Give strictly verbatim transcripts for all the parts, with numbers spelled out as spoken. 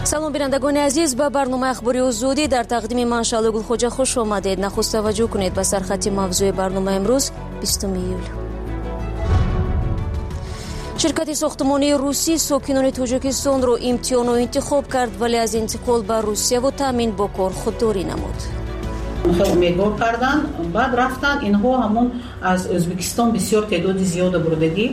салом бинандагони азиз, ба барномаи ахбори озодӣ дар тақдими ман Шалу Гулхоҷа хуш омадед. Нахуст таваҷҷӯҳ кунед ба сархати мавзӯи барномаи имрӯз бистум июл. ширкати сохтмонии русӣ сокинони Тоҷикистонро имтиҳону интихоб кард, вале аз интиқол ба Русияву таъмин бо кор худдорӣ намуд. умедвор кардан, баъд рафтан инҳо ҳамон аз Ӯзбекистон бисёр теъдоди зиёда бурдагӣ.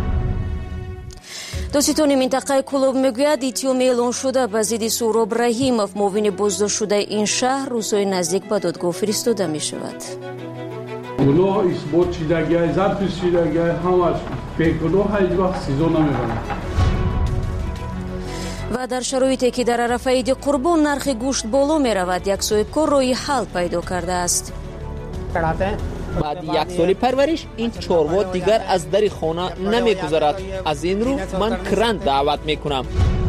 доситони минтақаи Кӯлоб мегӯяд, иттиҳоми эълон шуда ба зидди Суҳроб Раҳимов, муовини боздоштшудаи ин шаҳр, рӯзҳои наздик ба додгоҳ фиристода мешавад. гуноҳ исбот шидагиҳай, запис шидагиҳай, ҳамаш бегуноҳ ҳеҷ вақт сизо намебарад. ва дар шароите ки дар арафаи иди Қурбон нархи гӯшт боло меравад, як соҳибкор роҳи ҳал пайдо кардааст. баъди як соли парвариш ин чорво дигар аз дари хона намегузарад. аз ин рӯ ман кранд даъват мекунам.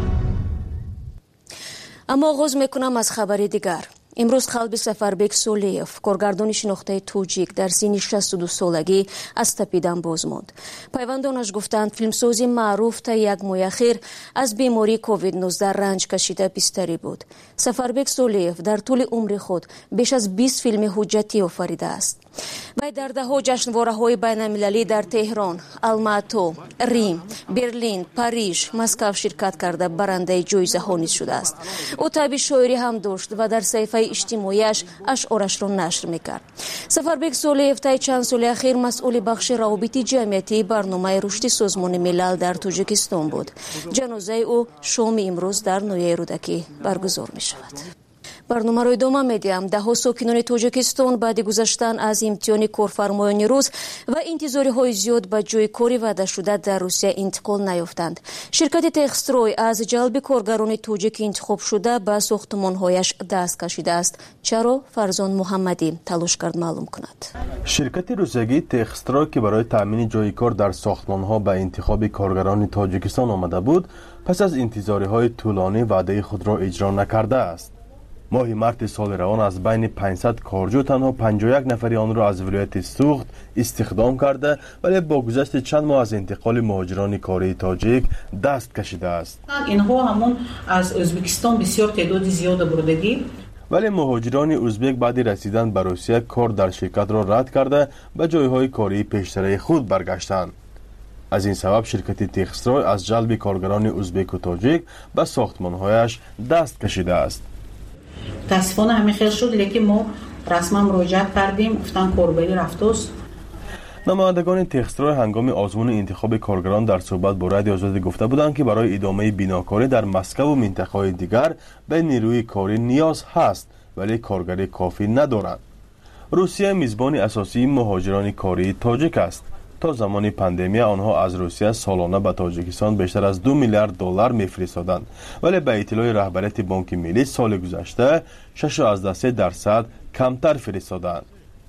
аммо оғоз мекунам аз хабари дигар. имрӯз қалби Сафарбек Солиев, коргардони шинохтаи тоҷик, дар синни шасту ду солагӣ аз тапидан боз монд. пайвандонаш гуфтанд, филмсози маъруф та як моҳи ахир аз бемории ковид нуздаҳ ранҷ кашида бистарӣ буд. Сафарбек Солиев дар тӯли умри худ беш аз бист филми ҳуҷҷатӣ офаридааст. вай дар даҳо ҷашнвораҳои байналмилалӣ дар Теҳрон, Алмато, Рим, Берлин, Париж, Москав ширкат карда барандаи ҷоизаҳо низ шудааст. ӯ таъби шоирӣ ҳам дошт ва дар саҳифаи иҷтимоияш ашъорашро нашр мекард. Сафарбек Солиев таи чанд соли ахир масъули бахши равобити ҷамъиятии барномаи рушди Созмони милал дар Тоҷикистон буд. ҷанозаи ӯ шоми имрӯз дар ноҳияи Рӯдакӣ баргузор мешавад. барномаро идома медиҳам. даҳо сокинони Тоҷикистон баъди гузаштан аз имтиҳони корфармоёни рӯз ва интизориҳои зиёд ба ҷойи кори ваъдашуда дар Русия интиқол наёфтанд. ширкати Техстрой аз ҷалби коргарони тоҷики интихобшуда ба сохтмонҳояш даст кашидааст. чаро? Фарзон Муҳаммадӣ талош кард маълум кунад. ширкати русиягии Техстрой ки барои таъмини ҷойи кор дар сохтмонҳо ба интихоби коргарони Тоҷикистон омада буд, пас аз интизориҳои тӯлонӣ ваъдаи худро иҷро накардааст. моҳи марти соли равон аз байни панҷсад корҷӯ танҳо панҷоҳ и як нафари онро аз вилояти Суғд истихдом карда, вале бо гузашти чанд моҳ аз интиқоли муҳоҷирони кории тоҷик даст кашидааст. инҳо ҳамон аз Ӯзбекистон бисёр теъдоди зиёда бурдагӣ. вале муҳоҷирони ӯзбек баъди расидан ба Русия кор дар ширкатро рад карда ба ҷойҳои кории пештараи худ баргаштанд. аз ин сабаб ширкати Техстрой аз ҷалби коргарони ӯзбеку тоҷик ба сохтмонҳояш даст кашидааст. мутаассифона ҳамин хел шуд, лекин мо расман муроҷиат кардем, гуфтан корбарӣ рафтост. намояндагони Техстрой ҳангоми озмуни интихоби коргарон дар суҳбат бо Радиои Озодӣ гуфта буданд, ки барои идомаи бинокорӣ дар Москву минтақаҳои дигар ба нирӯи корӣ ниёз ҳаст, вале коргарӣ кофӣ надоранд. русия мизбони асосии муҳоҷирони кории тоҷик аст. то замони пандемия онҳо аз Русия солона ба Тоҷикистон бештар аз ду миллиард доллар мефиристоданд, вале ба иттилои раҳбарияти Бонки Миллӣ соли гузашта шаш и ҳаздах дарсад камтар фиристоданд.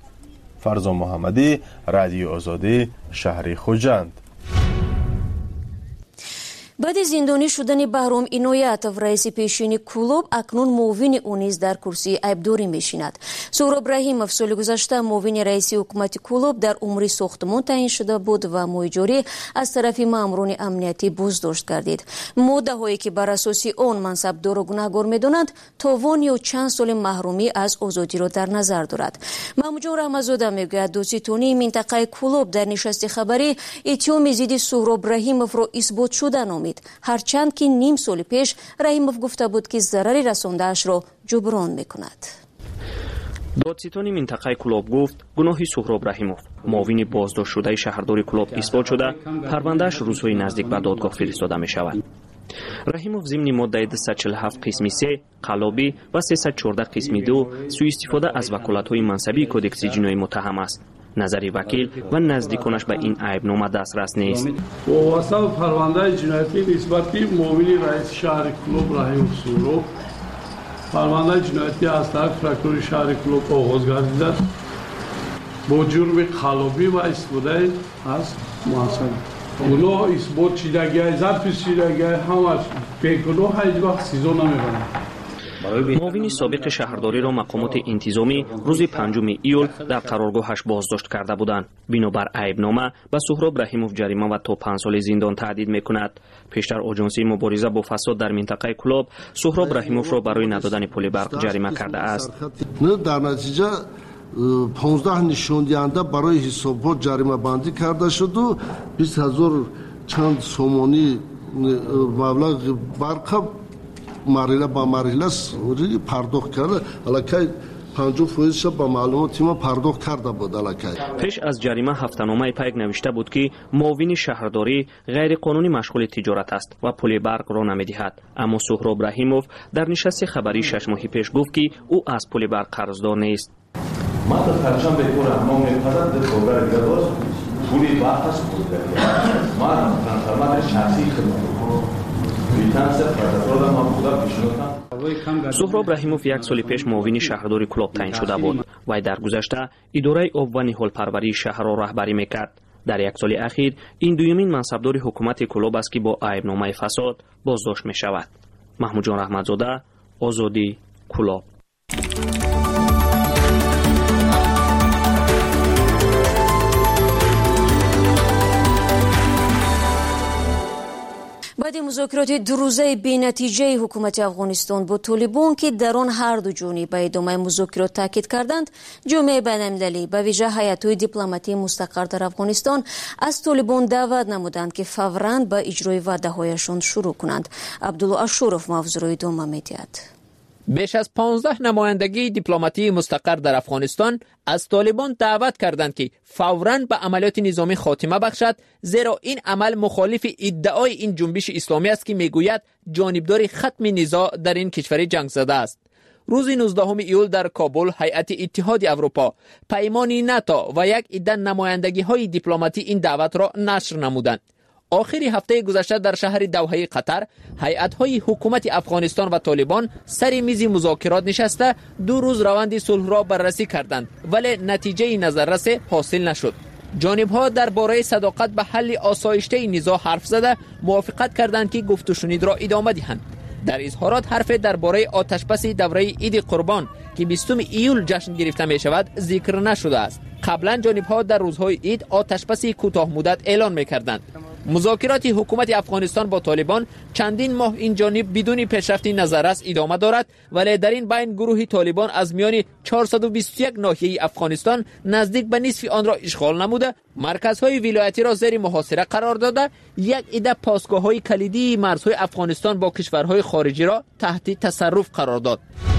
Фарзон Муҳаммадӣ, Радиои Озодӣ, шаҳри Хуҷанд. баъди зиндонӣ шудани Баҳром Иноятов, раиси пешини Кӯлоб, акнун муовини ӯ низ дар курсии айбдорӣ мешинад. Суҳроб Раҳимов соли гузашта муовини раиси ҳукумати Кӯлоб дар умри сохтмон таъин шуда буд ва моҳи ҷорӣ аз тарафи маъмурони амниятӣ боздошт гардид. моддаҳое ки бар асоси он мансабдорро гунаҳгор медонанд, товон ё чанд соли маҳрумӣ аз озодиро дар назар дорад. Маҳмуҷон Раҳматзода мегӯяд, доситонии минтақаи Кӯлоб дар нишасти хабарӣ иттиҳоми зидди Суҳроб Раҳимовро исботшуда номид, ҳарчанд ки ним соли пеш Раҳимов гуфта буд, ки зарари расондаашро ҷуброн мекунад. додситони минтақаи Кӯлоб гуфт, гуноҳи Суҳроб Раҳимов, муовини боздоштшудаи шаҳрдори Кӯлоб исбот шуда, парвандааш рӯзҳои наздик ба додгоҳ фиристода мешавад. Раҳимов зимни моддаи дусад чил ҳафт қисми се, қаллобӣ ва сесад чордаҳ қисми ду сӯистифода аз ваколатҳои мансабии кодекси ҷиноӣ муттаҳам аст. назари вакил ва наздиконаш ба ин айбнома дастрас нест. вобаста ба парвандаи ҷиноятӣ нисбати муовини раиси шаҳри Кӯлоб Раҳимов Суҳроб, парвандаи ҷиноятӣ аз тарафи прокурори шаҳри Кӯлоб оғоз гардида бо ҷурми қаллобӣ ва истифодаи аз мансаб. гуноҳ исбот шидагиҳай, запис шидагиҳай, ҳамаш бегуноҳ ҳеҷ вақт сизо намебарад. معاون سابق شهرداری را مقامات انتظامی روز پنجم ایول در قرارگاهش بازداشت کرده بودند. بنابر عیبنامه به سهراب رحیموف جریمه و تا پنج سال زندان تهدید میکند. پیشتر آژانسی مبارزه با فساد در منطقه کلاب سهراب رحیموف را برای ندادن پول برق جریمه کرده است. در نتیجه پانزده نشان دهنده برای حساب‌ها جریمه بندی کرده شد و بیست هزار چند سومانی مبلغ برق مرحله با مرحله پرداخت کرده. الکی پنجاه فیصدش با معلومات ما پرداخت کرده بود. الکی پیش از جریمه هفته‌نامه پیک نوشته بود که معاون شهرداری غیر قانونی مشغول تجارت است و پول برق را نمی‌دهد. اما سهراب رحیموف در نشست خبری شش ماه پیش گفت که او از پول برق قرضدار نیست. ما تا پرچم به کور ما می‌پذیرد در کارگر گداز پولی برق است بود. ما ترانسفورماتر شخصی خدمت سهراب رحیموف یک سال پیش معاون شهرداری کلاب تعیین شده بود و در گذشته اداره آب و نهال پروری شهر را رهبری میکرد. در یک سال اخیر این دومین منصبدار حکومت کلاب است که با عیبنامه فساد بازداشت می شود. محمود جان رحمتزاده، آزادی، کلاب. بعد مذاکرات دو روزه بی‌نتیجه حکومت افغانستان با طالبان که در آن هر دو جانب به ادامه مذاکرات تاکید کردند، جامعه بین‌المللی به ویژه هیئت‌های دیپلماتی مستقر در افغانستان از طالبان دعوت نمودند که فوراً به اجرای وعده‌هایشان شروع کنند. عبدالله اشورف موضوع را ادامه می‌دهد. بیش از پانزده نمایندگی دیپلماتی مستقر در افغانستان از طالبان دعوت کردند که فوراً به عملیات نظامی خاتمه بخشد، زیرا این عمل مخالف ادعای این جنبش اسلامی است که میگوید جانبدار ختم نزاع در این کشور جنگ زده است. روز نوزدهم ایول در کابل هیئت اتحاد اروپا، پیمان ناتو و یک عده نمایندگی های دیپلماتی این دعوت را نشر نمودند. آخر هفته گذشته در شهر دوحه قطر هیئت‌های حکومت افغانستان و طالبان سر میز مذاکرات نشسته دو روز روند صلح را بررسی کردند، ولی نتیجه نظررس حاصل نشد. جانب‌ها درباره صداقت به حل آسایشته نزاع حرف زده موافقت کردند که گفت و شنید را ادامه دهند. در اظهارات حرف درباره آتشبس دوره عید قربان که بیستم ایول جشن گرفته می شود ذکر نشده است. قبلا جانب‌ها در روزهای عید آتشبس کوتاه مدت اعلان می‌کردند. مذاکرات حکومت افغانستان با طالبان چندین ماه این جانب بدون پیشرفت نظررس ادامه دارد، ولی در این بین گروه طالبان از میان چهارصد و بیست و یک ناحیه افغانستان نزدیک به نصف آن را اشغال نموده، مرکزهای ولایتی را زیر محاصره قرار داده، یک عده پاسگاه‌های کلیدی مرزهای افغانستان با کشورهای خارجی را تحت تصرف قرار داد.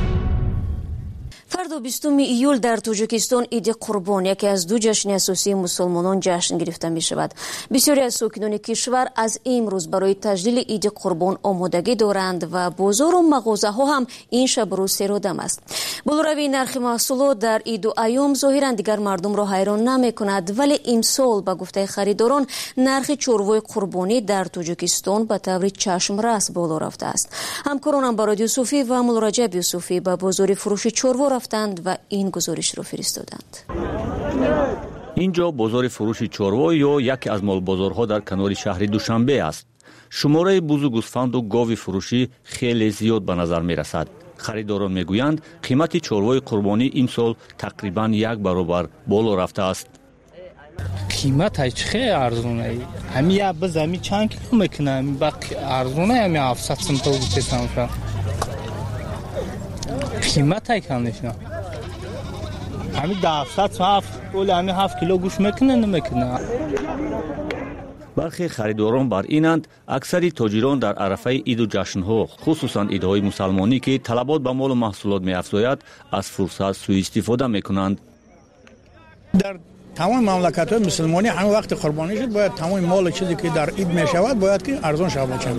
فردا بیستم ایول در تاجیکستان عید قربان، یکی از دو جشن اساسی مسلمانان جشن گرفته می شود. بسیاری از ساکنان کشور از امروز برای تجلیل عید قربان آمادگی دارند و بازار و مغازه ها هم این شب روز سرادم است. بالاروی نرخ محصولات در عید و ایام ظاهرا دیگر مردم را حیران نمی کند، ولی امسال به گفته خریداران نرخ چوروای قربانی در تاجیکستان به طور چشم رس بالا رفته است. همکارانم با رادیو صوفی و مولارجب یوسفی به بازار فروش چوروا رفتند و این گزارش را فرستادند. اینجا بازار فروش چوروا یا یکی از مال بازارها در کنار شهر دوشنبه است. شماره بوز و گوسفند و گاو فروشی خیلی زیاد به نظر می رسد. خریداران می گویند قیمت چوروای قربانی این سال تقریبا یک برابر بالا رفته است. قیمت خیلی ارزونه. همین یا باز همین چند کیلو میکنه، همین باقی ارزونه، همین هفتصد سنت بود تسانفر. قیمت های کمش نه. همین هفتصد هفت اول همین هفت کیلو گوش میکنه نمیکنه. برخی خریداران بر اینند اکثری تاجران در عرفه عید و جشنها، خصوصا عیدهای مسلمانی که طلبات به مال و محصولات می‌افزاید، از فرصت سوء استفاده میکنند. در تمام مملکت‌های مسلمانی همین وقت قربانی شد باید تمام مال چیزی که در عید میشود باید که ارزان شود بچن.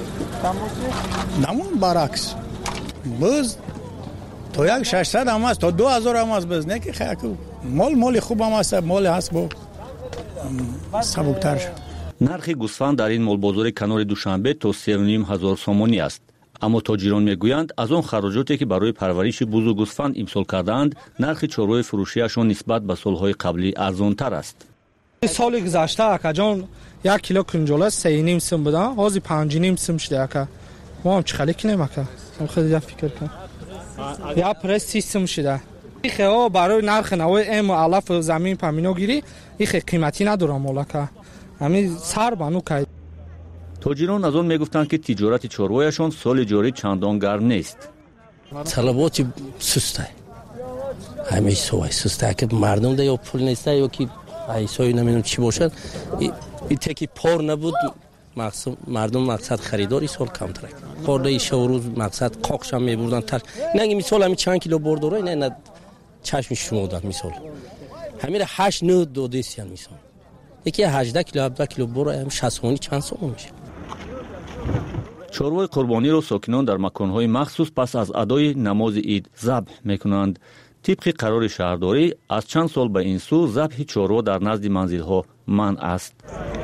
نمون برعکس. باز تا یک ششصد هم است تا دو هزار هم است، باز نه که خیلی مال مال خوب هم است، مال هست با سبکتر شد. نرخ گوسفند در این مال بازار کنار دوشنبه تا سه و نیم هزار سومانی است. اما تاجران میگویند از آن خراجاتی که برای پرورش بوز و گوسفند امسال کردند، نرخ چوروی فروشیشان نسبت به سالهای قبلی ارزانتر است. سال گذشته اکجان یک کیلو کنجاله سه و نیم سم بوده، حاضر پنج و نیم سم شده. اکا ما هم چه خالی کنیم اکا؟ هم خیلی فکر کنم. یا پرس سیستم شده ایخه ها برای نرخ نوای ام و علف و زمین پامینو گیری ایخه قیمتی ندارم مولاکه همین سر بانو که تاجران از آن میگفتند که تجارت چاروایشان سال جاری چندان گرم نیست. طلبات سسته همیشه سوای سسته که مردم ده یا پول نیسته یا که ایسایی نمیدونم چی باشد این تکی پار نبود مقصد مردم مقصد خریداری سال کم ترک پار ده شو روز مقصد قاقش هم میبردن تر نه مثال همین چند کیلو بردارای نه نه چشم شما داد مثال همین هشت نه دو دیسیان مثال یکی هجده کیلو هفده کیلو برای هم شصت چند سوم میشه. چاروای قربانی را ساکنان در مکانهای مخصوص پس از ادای نماز عید ذبح میکنند. طبق قرار شهرداری از چند سال به این سو ذبح چاروا در نزد منزل‌ها منع است.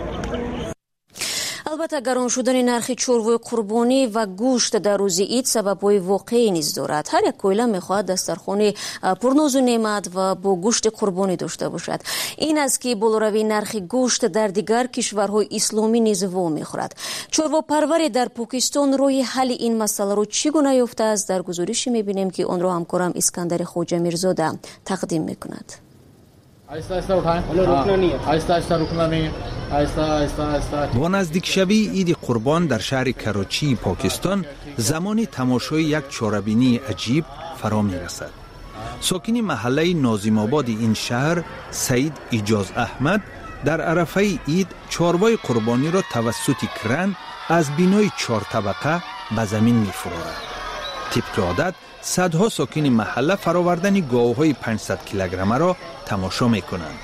البته گران شدن نرخ چاروای قربانی و گوشت در روز عید سبب‌های واقعی نیز دارد. هر یک کایله می‌خواهد دسترخوان پرناز و نعمت و با گوشت قربانی داشته باشد. این است که بالاروی نرخ گوشت در دیگر کشورهای اسلامی نیز وا می‌خورد. چاروا پروری در پاکستان روی حل این مسئله را چگونه یافته است در گزارشی می‌بینیم که آن را همکارم اسکندر خواجه میرزاده تقدیم می‌کند. آهسته آهسته اٹھائیں آهسته آهسته رکنا نہیں آهسته آهسته آهسته. با نزدیک شوی عید قربان در شهر کراچی پاکستان زمان تماشای یک چاره‌بینی عجیب فرا می‌رسد. ساکن محله ناظم آباد این شهر سعید ایجاز احمد در عرفه عید چاروای قربانی را توسط کرن از بینای چهار طبقه به زمین می‌فرارد. طبق عادت صدها ساکن محله فراوردن گاوهای پانصد کیلوگرمه را تماشا میکنند.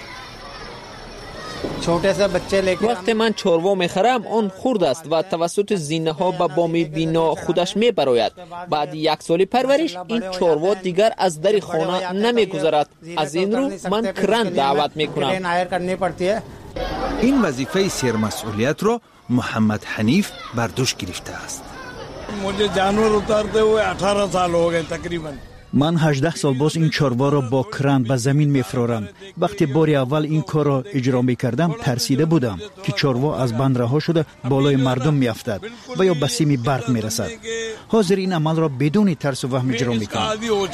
وقتی من چاروا میخرم آن خرد است و توسط زینه ها به بام بینا خودش میبراید. بعد یک سال پرورش این چاروا دیگر از در خانه نمیگذرد. از این رو من کرن دعوت میکنم. این وظیفه سرمسئولیت را محمد حنیف بر دوش گرفته است. मुझे जानवर उतारते हुए अठारह साल हो गए तकरीबन. من هجده سال باز این چاروا را با کرن به زمین میفرارم. وقتی بار اول این کار را اجرا میکردم ترسیده بودم که چاروا از بند رها شده بالای مردم میافتد و یا به سیم برق میرسد. حاضر این عمل را بدون ترس و وهم اجرا میکنم.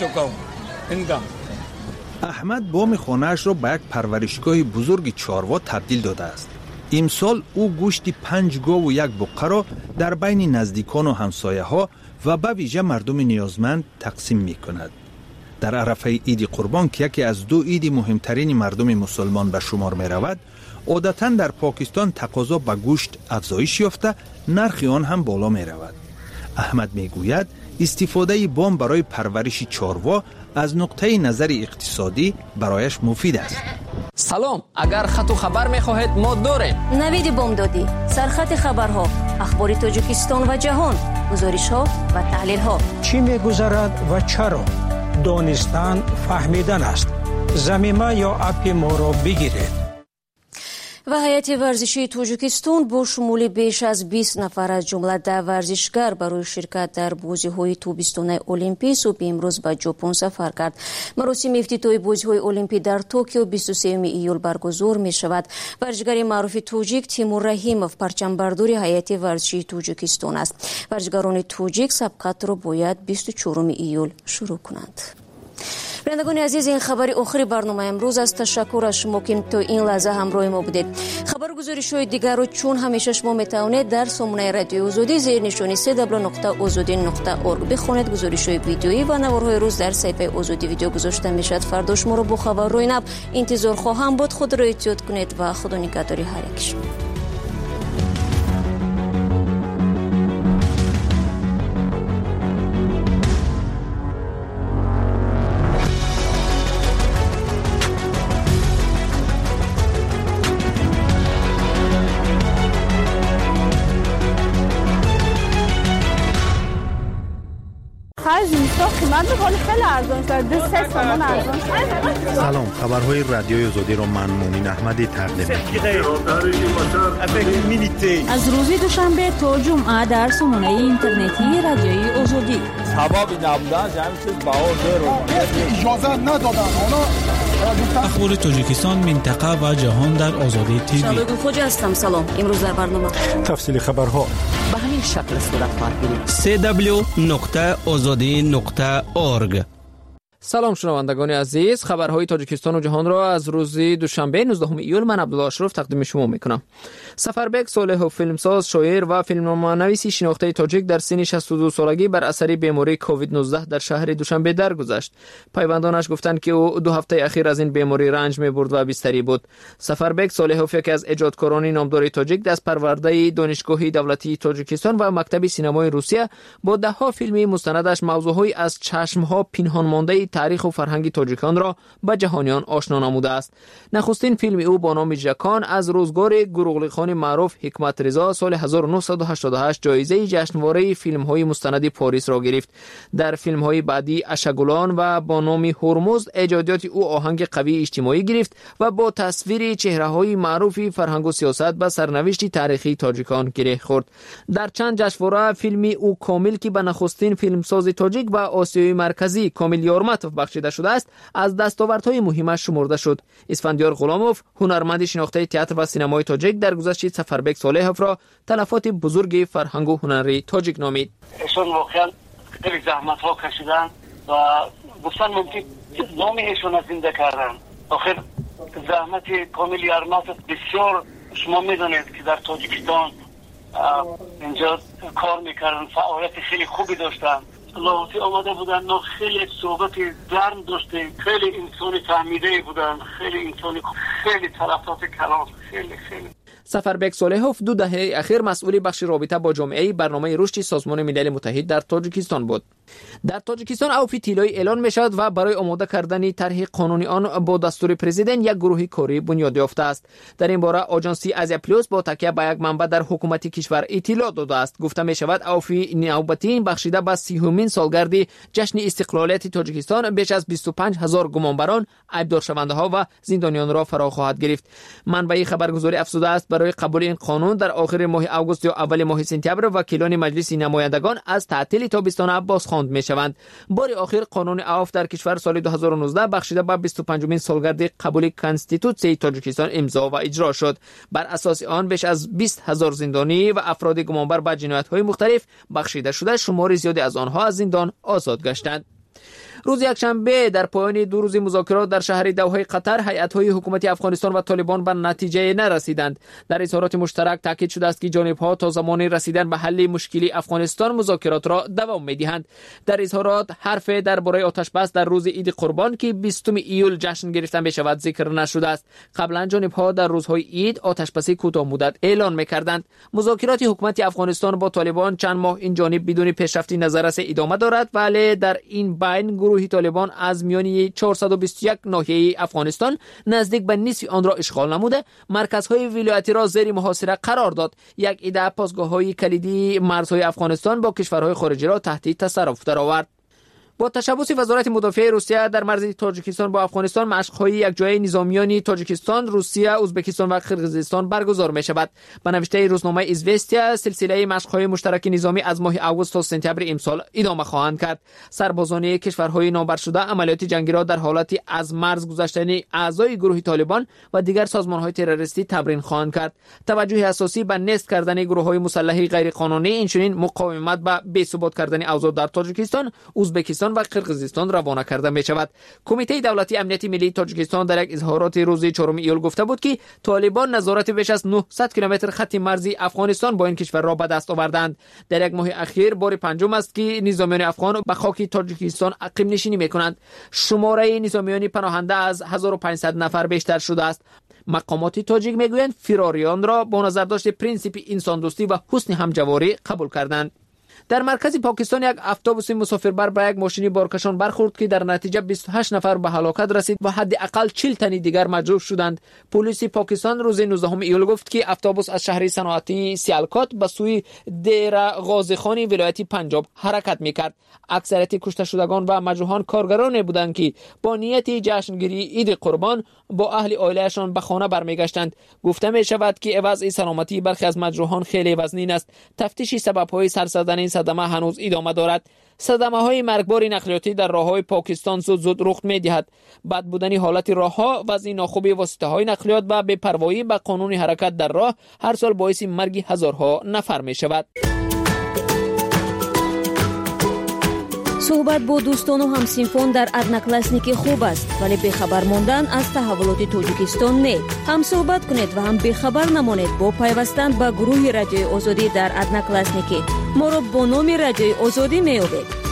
احمد بام خانه‌اش را به یک پرورشگاه بزرگ چاروا تبدیل داده است. امسال او گوشت پنج گاو و یک بقه را در بین نزدیکان و همسایه ها و به ویژه مردم نیازمند تقسیم می کند. در عرفه عید قربان که یکی از دو عید مهمترین مردم مسلمان به شمار می رود، عادتاً در پاکستان تقاضا به گوشت افزایش یافته، نرخ آن هم بالا می رود. احمد می گوید استفاده بام برای پرورش چاروا از نقطه نظر اقتصادی برایش مفید است. سلام، اگر خط و خبر می‌خواهید ما داریم. نوید بامدادی، سرخط خبرها، اخبار تاجیکستان و جهان، گزارش‌ها و تحلیل‌ها. چی می‌گذرد و چرا؟ دانستن فهمیدن است. زمینه یا اپ ما را بگیرید. و هیئت ورزشی تاجیکستان با شمول بیش از بیست نفر از جمله ده ورزشگر برای شرکت در بازی‌های تابستانه المپی صبح امروز به ژاپن سفر کرد. مراسم افتتاحی بازی‌های المپی در توکیو بیست و سوم ایول برگزار می‌شود. ورزشگر معروف تاجیک تیمور رحیموف پرچمبردار هیئت ورزشی تاجیکستان است. ورزشگران تاجیک سبقت را باید بیست و چهارم ایول شروع کنند. بینندگان عزیز، این خبر آخری برنامه امروز است. تشکر از شما که تا این لحظه همراه ما بودید. خبر گزارش‌های دیگر رو چون همیشه شما میتونید در سامانه رادیو آزادی زیر نشانی سه دبل نقطه آزادی نقطه اورگ بخونید. گزارش‌های ویدیویی و نوارهای روز در صفحه آزادی ویدیو گذاشته میشد. فردا شما رو با خبر روی نب انتظار خواهم بود. خود را احتیاط کنید و خدا نگهداری هر یک شما. سلام، خبرهای رادیوی آزادی را من مومن احمدی تقدیم می‌کنم. از روز دوشنبه تا جمعه در سامانه اینترنتی رادیوی آزادی. سبب نبودن جمعیت باور اجازه ندادن. اخبار تاجیکستان، منطقه و جهان در آزادی تیوی. شادو خوجا هستم. سلام. امروز در برنامه تفصیل خبرها. به همین این شکل صورت بگیرید. سی دبلیو نقطه آزادی نقطه اورگ. سلام شنوندگان عزیز، خبرهای تاجیکستان و جهان را از روز دوشنبه نوزدهم ایول من عبدالله اشرف تقدیم شما میکنم. سفربک صالح، فیلمساز، شاعر و فیلمنامه‌نویس شناخته تاجیک در سن شصت و دو سالگی بر اثر بیماری کووید نوزده در شهر دوشنبه درگذشت. پیوندانش گفتند که او دو هفته اخیر از این بیماری رنج می‌برد و بستری بود. سفربک صالح یکی از ایجادکاران نامدار تاجیک دست پرورده دانشگاه دولتی تاجیکستان و مکتب سینمای روسیه با ده ها فیلم مستندش موضوعهایی از چشم‌ها پنهان مانده تاریخ و فرهنگ تاجیکان را به جهانیان آشنا نموده است. نخستین فیلم او با نام جکان از روزگار گروغلی خان معروف حکمت رضا سال هزار و نهصد و هشتاد و هشت جایزه جشنواره فیلم‌های مستند پاریس را گرفت. در فیلم‌های بعدی اشگولان و با نام هرمز ایجادات او آهنگ قوی اجتماعی گرفت و با تصویر چهره‌های معروف فرهنگ و سیاست به سرنوشت تاریخی تاجیکان گره خورد. در چند جشنواره فیلم او کامل که به نخستین فیلمساز تاجیک و آسیای مرکزی کامل یارمتوف بخشیده شده است از دستاوردهای مهمش شمرده شد. اسفندیار غلاموف، هنرمند شناخته تئاتر و سینمای تاجیک، در گذشته سفربک صالح را تلفات بزرگ فرهنگ و هنری تاجیک نامید. ایشون واقعا خیلی زحمت ها کشیدن و گفتن ممکن نام ایشون زنده کردن. آخر زحمت کامل یارمتوف بسیار، شما میدونید که در تاجیکستان اینجا کار میکردن، فعالیت خیلی خوبی داشتن. لاوتی آمده بودن، ما خیلی صحبت گرم داشتیم، خیلی انسانی فهمیده بودن، خیلی انسانی، خیلی تلفات کلام، خیلی خیلی. سفربک صالحوف دو دهه اخیر مسئول بخش رابطه با جامعه برنامه رشد سازمان ملل متحد در تاجیکستان بود. در تاجیکستان اوفی طلایی اعلان میشد و برای آماده کردن طرح قانونی آن با دستور پرزیدنت یک گروه کاری بنیاد یافته است. در این باره آژانسی آزیا پلاس با تکیه به یک منبع در حکومت کشور اطلاع داده است. گفته می شود اوفی نوبتی بخشیده به سیومین سالگرد جشن استقلالیت تاجیکستان بیش از بیست و پنج هزار گمانبران، عیبدار شونده ها و زندانیان را فرا خواهد گرفت. منبع خبرگزاری افزوده است برای قبول این قانون در آخر ماه آگوست یا اول ماه سپتامبر وکیلان مجلس نمایندگان از تعطیل تابستانه بازخواند میشوند. بار آخر قانون اوف در کشور سال دو هزار و نوزده بخشیده به بیست و پنجمین سالگرد قبول کنستیتوسیون تاجیکستان امضا و اجرا شد. بر اساس آن بیش از بیست هزار زندانی و افراد گمانبر به جنایت‌های مختلف بخشیده شده، شمار زیادی از آنها از زندان آزاد گشتند. روز یکشنبه در پایان دو روز مذاکرات در شهر دوحه قطر، هیئت‌های حکومتی افغانستان و طالبان به نتیجه نرسیدند. در اظهارات مشترک تاکید شده است که جانب‌ها تا زمان رسیدن به حل مشکلی افغانستان مذاکرات را دوام می‌دهند. در اظهارات حرف درباره آتش‌بس در روز عید قربان که بیستم ایول جشن گرفته می‌شود ذکر نشده است. قبلا جانب‌ها در روزهای عید آتش‌بسی کوتاه مدت اعلان می‌کردند. مذاکرات حکومت افغانستان با طالبان چند ماه این جانب بدون پیشرفتی نظررس ادامه دارد، ولی در این بین گروه طالبان از میان چهارصد و بیست و یک ناحیه افغانستان نزدیک به نصف آن را اشغال نموده، مرکزهای ولایتی را زیر محاصره قرار داد. یک عده پاسگاه‌های کلیدی مرزهای افغانستان با کشورهای خارجی را تحت تصرف درآورد. با تشبث وزارت مدافع روسیه در مرز تاجیکستان با افغانستان مشق‌های یکجایی نظامیان تاجیکستان، روسیه، ازبکستان و قرقیزستان برگزار می‌شود. به نوشته روزنامه ایزوستیا، سلسله مشق‌های مشترک نظامی از ماه آگوست تا سپتامبر امسال ادامه خواهند کرد. سربازان کشورهای نامور شده عملیات جنگی را در حالت از مرز گذشتن اعضای گروه طالبان و دیگر سازمان‌های تروریستی تمرین خواهند کرد. توجه اساسی به نیست کردن گروه‌های مسلح غیرقانونی، اینچنین مقاومت به بی‌ثبات کردن اوضاع در تاجیکستان، ازبکستان و قرقیزستان روانه کرده می شود. کمیته دولتی امنیت ملی تاجیکستان در یک اظهارات روز چهارم ایول گفته بود که طالبان نظارت بیش از نهصد کیلومتر خط مرزی افغانستان با این کشور را به دست آوردند. در یک ماه اخیر بار پنجم است که نظامیان افغان به خاک تاجیکستان اقیم نشینی می کنند. شماره نظامیان پناهنده از هزار و پانصد نفر بیشتر شده است. مقامات تاجیک میگویند فراریان را با نظر داشت پرینسیپ انسان دوستی و حسن همجواری قبول کردند. در مرکز پاکستان یک اتوبوس مسافربر به یک ماشین بارکشان برخورد که در نتیجه بیست و هشت نفر به هلاکت رسید و حداقل چهل تن دیگر مجروح شدند. پلیس پاکستان روز نوزدهم ایول گفت که اتوبوس از شهر صنعتی سیالکوت به سوی دیر غازیخان ولایت پنجاب حرکت میکرد. اکثریت کشته شدگان و مجروحان کارگران بودند که با نیت جشنگیری عید قربان با اهل عائله‌شان به خانه برمیگشتند. گفته می شود که وضع سلامتی برخی از مجروحان خیلی وزنین است. تفتیش سبب‌های سر زدن این صدمه هنوز ادامه دارد. صدمه‌های مرگبار نقلیاتی در راه‌های پاکستان زود زود رخ می‌دهد. بد بودن حالت راه‌ها، وضع ناخوبی واسطه‌های نقلیات و بی‌پروایی به قانون حرکت در راه هر سال باعث مرگ هزارها نفر می‌شود. صحبت با دوستان و همسینفان در ادناکلاسنیکی خوب است، ولی بخبر ماندن از تحولات تاجیکستان نه. هم صحبت کنید و هم بخبر نمانید با پیوستن به گروه رادیوی آزادی در ادناکلاسنیکی. ما را با نام رادیوی آزادی می‌یابید.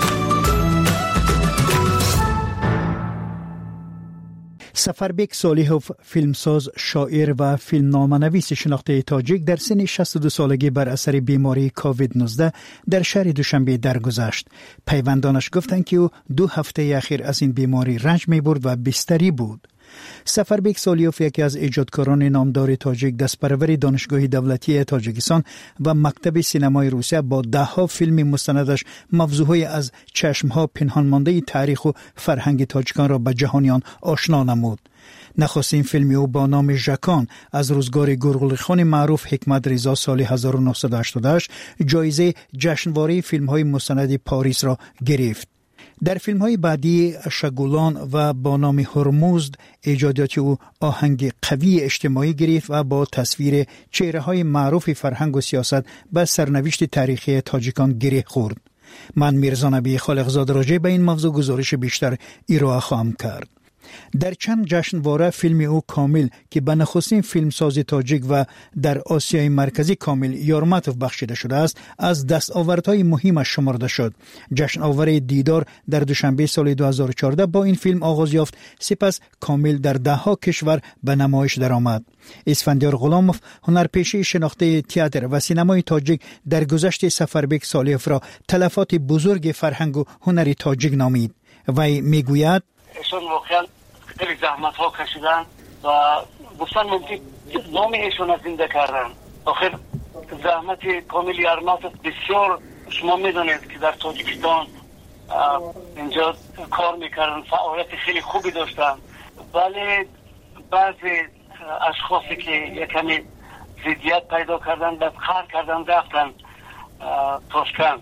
سفربک صالحوف، فیلمساز، شاعر و فیلمنامه‌نویس شناخته تاجیک در سن شصت و دو سالگی بر اثر بیماری کووید نوزده در شهر دوشنبه درگذشت. پیوندانش گفتند که او دو هفته اخیر از این بیماری رنج می‌برد و بستری بود. سفربک صالحوف یکی از ایجادکاران نامدار تاجیک، دستپرور دانشگاه دولتی تاجیکستان و مکتب سینمای روسیه، با ده ها فیلم مستندش موضوعهای از چشمها پنهان مانده تاریخ و فرهنگ تاجیکان را به جهانیان آشنا نمود. نخستین فیلم او با نام ژاکان از روزگار گرگولیخان معروف حکمت رضا سال هزار و نهصد و هشتاد و هشت جایزه جشنواره فیلم‌های مستند پاریس را گرفت. در فیلم‌های بعدی شگولان و با نام هرمزد ایجادات او آهنگ قوی اجتماعی گرفت و با تصویر چهره‌های معروف فرهنگ و سیاست به سرنوشت تاریخی تاجیکان گره خورد. من میرزا نبی خالقزاد راجع به این موضوع گزارش بیشتر ارائه خواهم کرد. در چند جشنواره فیلم او کامل که به نخستین فیلمساز تاجیک و در آسیای مرکزی کامل یارماتوف بخشیده شده است از دستاوردهای مهمش شمرده شد. جشن آور دیدار در دوشنبه سال دو هزار و چهارده با این فیلم آغاز یافت، سپس کامل در ده ها کشور به نمایش درآمد. اسفندیار غلاموف، هنرپیشه شناخته تئاتر و سینمای تاجیک، در گذشت سفربک صالحوف را تلفات بزرگ فرهنگ و هنر تاجیک نامید. وی میگوید ایشون واقعا خیلی زحمت ها کشیدن و گفتن ممکن نام ایشون را زنده کردن. آخر زحمت کامل یارماتوف بسیار، شما میدونید که در تاجیکستان اینجا کار میکردن، فعالیت خیلی خوبی داشتن، ولی بعضی اشخاصی که یکمی ضدیت پیدا کردن و خار کردن رفتن تاشکند.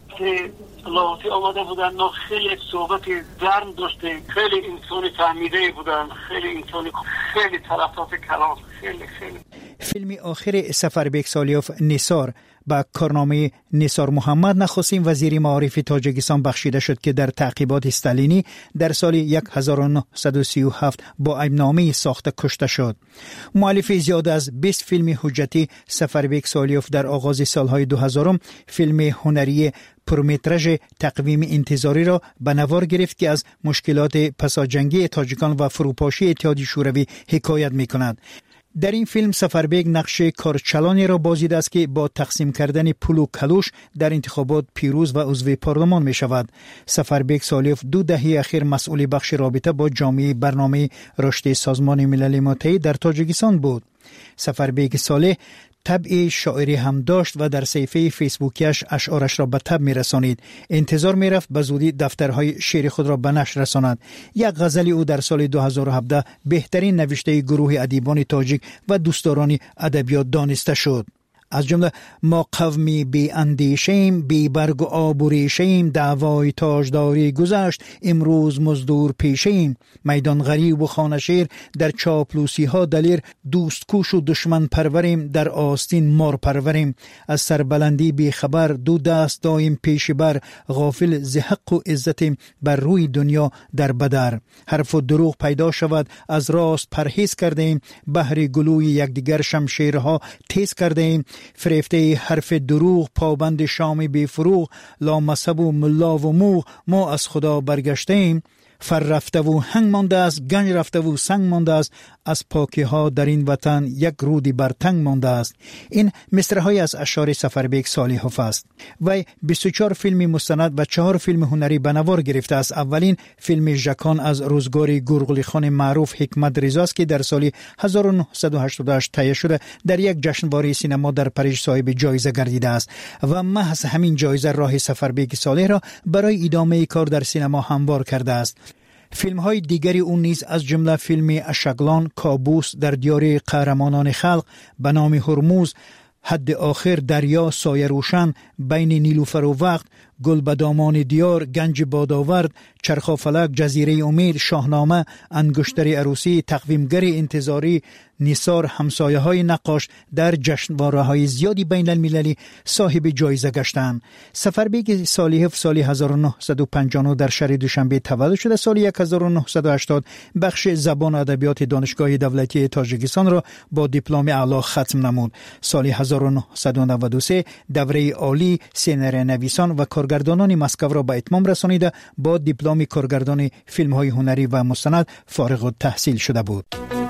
لاوتی آمده بودن، ما خیلی صحبت گرم داشتیم، خیلی انسانی فهمیده بودن، خیلی انسانی، خیلی طرفات کلام، خیلی خیلی. فیلم آخر سفربک صالحوف، نثار، با کارنامه نثار محمد، نخستین وزیر معارف تاجیکستان بخشیده شد که در تعقیبات استالینی در سال هزار و نهصد و سی و هفت با عیبنامه ساخته کشته شد. مؤلف زیاد از بیست فیلم حجتی، سفربک صالحوف در آغاز سالهای دو هزارم فیلم هنری پرمترژ تقویم انتظاری را به نوار گرفت که از مشکلات پساجنگی تاجیکان و فروپاشی اتحادیه شوروی حکایت می کند. در این فیلم سفربک نقش کارچلانی را بازیده است که با تقسیم کردن پول و کلوش در انتخابات پیروز و عضو پارلمان می شود. سفربک صالحوف دو دهه اخیر مسئول بخش رابطه با جامعه برنامه رشد سازمان ملل متحد در تاجیکستان بود. سفربک صالح طبع شاعری هم داشت و در صفحه فیسبوکیش اشعارش را به تب می رسانید. انتظار می رفت به زودی دفترهای شعر خود را به نشر رساند. یک غزل او در سال دو هزار و هفده بهترین نوشته گروه ادیبان تاجیک و دوستداران ادبیات دانسته شد. از جمله ما قومی بی اندیشیم، بی برگ و آب و ریشیم، دعوای تاجداری گذشت، امروز مزدور پیشیم. میدان غریب و خانه شیر، در چاپلوسی ها دلیر، دوست کوش و دشمن پروریم، در آستین مار پروریم. از سربلندی بی خبر، دو دست دایم پیش بر، غافل ز حق و عزتیم، بر روی دنیا در بدر. حرف و دروغ پیدا شود، از راست پرهیز کردیم، بهر گلوی یکدیگر شمشیرها تیز کردیم. فریفته حرف دروغ، پابند شام بی فروغ، لا مذهب و ملا و موغ، ما از خدا برگشتیم. فر رفته و هنگ مانده است، گنج رفته و سنگ مانده است، از پاکی ها در این وطن یک رودی بر تنگ مانده است. این مصرع‌های از اشعار سفربک صالحوف است. وی بیست و چهار فیلم مستند و چهار فیلم هنری به نوار گرفته است. اولین فیلم ژاکان از روزگار گرگولیخان معروف حکمت رضا است که در سال هزار و نهصد و هشتاد و هشت تهیه شده در یک جشنواره سینما در پاریس صاحب جایزه گردیده است و محض همین جایزه راه سفربک صالح را برای ادامه کار در سینما هموار کرده است. فیلم های دیگری اون نیز از جمله فیلم اشگلان، کابوس، در دیار قهرمانان خلق، به نام هرمز، حد آخر، دریا، سایه روشن، بین نیلوفر و وقت، گلبدامان دیار، گنج بادآورد، چرخافلک، جزیره امید، شاهنامه، انگشتر عروسی، تقویمگر انتظاری، نیسار، همسایه های نقاش در جشنواره های زیادی بین المللی صاحب جایزه گشتند. سفربیگ صالحیف سال هزار و نهصد و پنجاه و نه در شهر دوشنبه تولد شده. سال هزار و نهصد و هشتاد بخش زبان و ادبیات دانشگاه دولتی تاجیکستان را با دیپلم اعلی ختم نمود. سال هزار و نهصد و نود و سه دوره عالی سینری نویسان و کارگردانان مسکو را به اتمام رسانیده با دیپلم کارگردان فیلم های هنری و مستند فارغ التحصیل شده بود.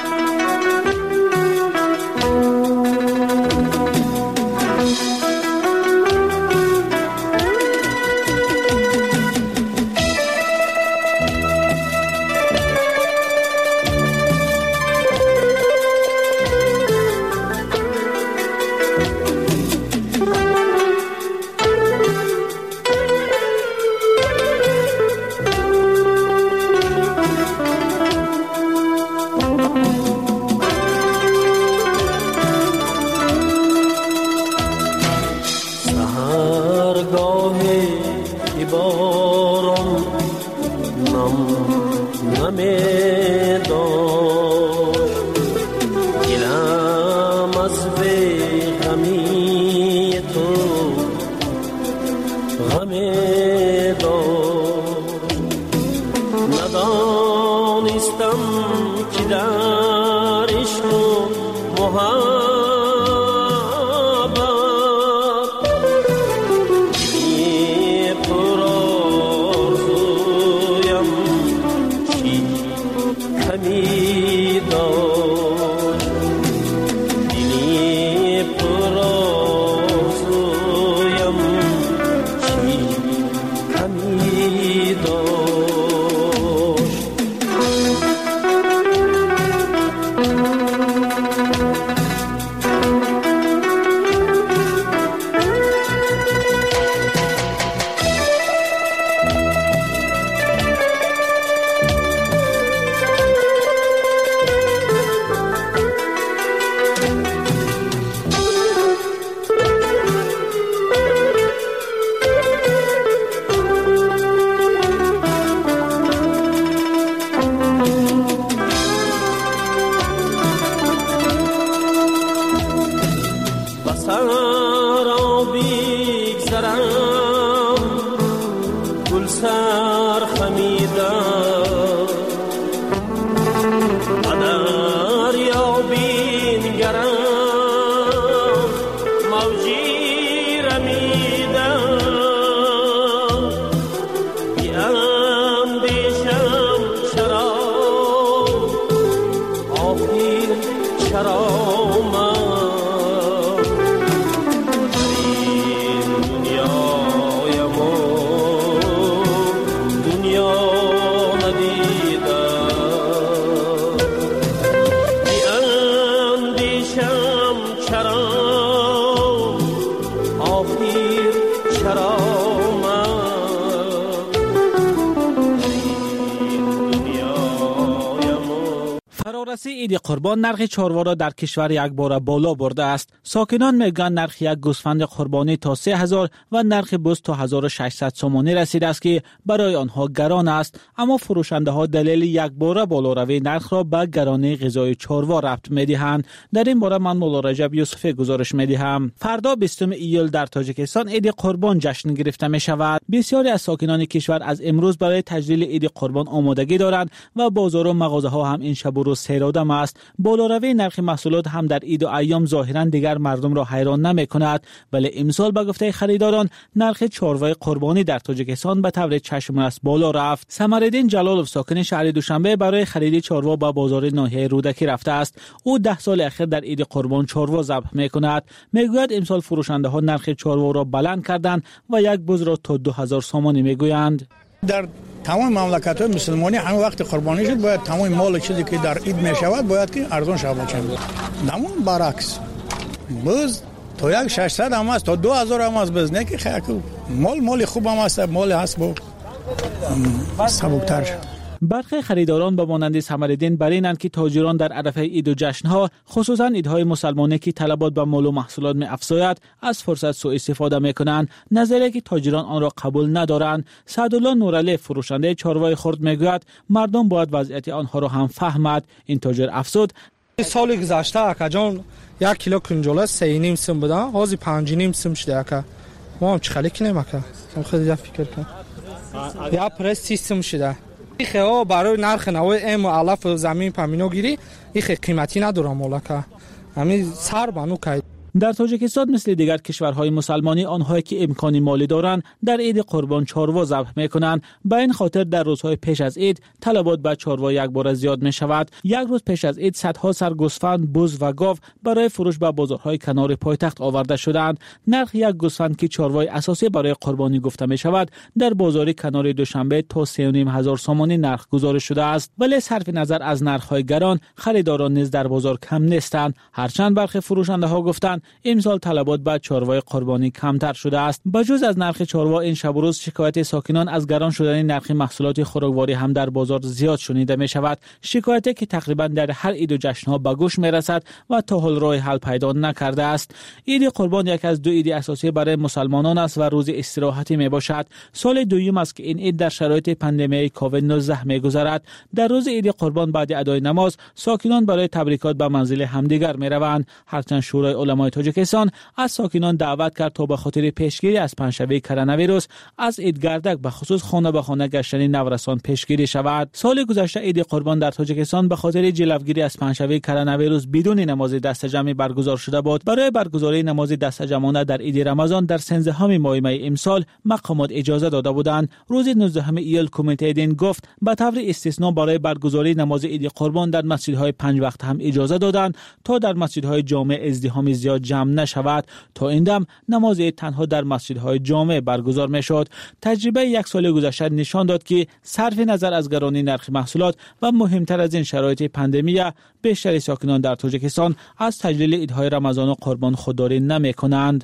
عید قربان نرخ چاروا را در کشور یک بار بالا برده است. ساکنان میگن نرخ یک گوسفند قربانی تا سه هزار و نرخ بز تا هزار و ششصد سومانی رسیده است که برای آنها گران است، اما فروشنده ها دلیل یک بار بالا روی نرخ را به گرانی غذای چاروا ربط میدهند. در این باره من مولا رجب یوسفی گزارش میدهم. فردا بیستم ایول در تاجیکستان عید قربان جشن گرفته می شود. بسیاری از ساکنان کشور از امروز برای تجلیل عید قربان آمادگی دارند و بازار و مغازه ها هم این شب و روز سیرادم است. بالاروی نرخ محصولات هم در عید و ایام ظاهرا دیگر مردم را حیران نمی کند، ولی امسال به گفته خریداران نرخ چاروای قربانی در تاجیکستان به طور چشم‌بست بالا رفت. سمرالدین جلالوف ساکن شهر دوشنبه برای خرید چاروا به بازار ناحیه رودکی رفته است. او ده سال اخیر در عید قربان چاروا ذبح می کند. میگوید امسال فروشنده ها نرخ چاروا را بلند کردند و یک بز را تا دو هزار سومانی میگویند. در تمام مملکت های مسلمانی همه وقت قربانی شد باید تمام مال چیزی که در عید می شود باید که ارزان شود. نمون برعکس بز تا یک ششصد هم است تا دو هزار هم است. بز نه که خیلی مال مال خوب هم است، مال هست با سبکتر شد. برخی خریداران به مانند ثمرالدین بر اینند که تاجران در عرفه عید و جشنها، خصوصا عیدهای مسلمانه که طلبات به مال و محصولات می افزاید، از فرصت سوء استفاده می کنند. نظری که تاجران آن را قبول ندارند. سعدالله نورعلی فروشنده چاروای خرد میگوید مردم باید وضعیت آنها را هم فهمد. این تاجر افزود: سال گذشته اکا جان یک کیلو کنجاله سه نیم سم بوده، حاضر پنج نیم سم شده. اکا ما هم چه خالی کنیم اکا هم خود یا فکر کن یا پرس سیستم شده. خیلی برای نرخ نوع ام و علف و زمین پامینو گیری این خیلی قیمتی نداره مولا همین سر بانو که در تاجیکستان مثل دیگر کشورهای مسلمانی، آنهایی که امکانی مالی دارند در عید قربان چاروا ذبح میکنند. به این خاطر در روزهای پیش از عید طلبات به چاروا یک بار زیاد می شود. یک روز پیش از عید صدها سر گوسفند، بز و گاو برای فروش به بازارهای کنار پایتخت آورده شدند. نرخ یک گوسفند که چاروای اساسی برای قربانی گفته می شود در بازار کنار دوشنبه تا سه و نیم هزار سامانی نرخ گزارش شده است. ولی صرف نظر از نرخ‌های گران، خریداران نیز در بازار کم نیستند. هرچند برخی فروشنده‌ها گفتند امسال طلبات به چاروای قربانی کمتر شده است. بجز از نرخ چاروا، این شب و روز شکایت ساکنان از گران شدن نرخ محصولات خوراکواری هم در بازار زیاد شنیده می شود. شکایتی که تقریبا در هر عید و جشن‌ها به گوش می رسد و تا حال راه حل پیدا نکرده است. عید قربان یک از دو عید اساسی برای مسلمانان است و روز استراحتی می باشد. سال دوم است که این عید در شرایط پاندمی کووید نوزده می گذرد. در روز عید قربان بعد ادای نماز، ساکنان برای تبریکات به منزل همدیگر می روند. هرچند شورای علمای تاجیکستان از ساکنان دعوت کرد تا به خاطر پیشگیری از پنجشنبه کرونا ویروس از عید گردک به خصوص خانه به خانه گشتن نورسان پیشگیری شود. سال گذشته عید قربان در تاجیکستان به خاطر جلوگیری از پنجشنبه کرونا ویروس بدون نماز دست جمعی برگزار شده بود. برای برگزاری نماز دست جمعانه در عید رمضان در سیزدهم ماه می امسال مقامات اجازه داده بودند. روز نوزدهم ایول کمیته دین گفت به طور استثنا برای برگزاری نماز عید قربان در مسجدهای پنج وقت هم اجازه دادند تا در مسجدهای جامع ازدحام زیاد جمع نشود. تا این دم نماز عید تنها در مسجدهای جامع برگزار می شد. تجربه یک سال گذشته نشان داد که صرف نظر از گرانی نرخ محصولات و مهمتر از این شرایط پاندمی، بیشتر ساکنان در تاجیکستان از تجلیل عیدهای رمضان و قربان خودداری نمی کنند.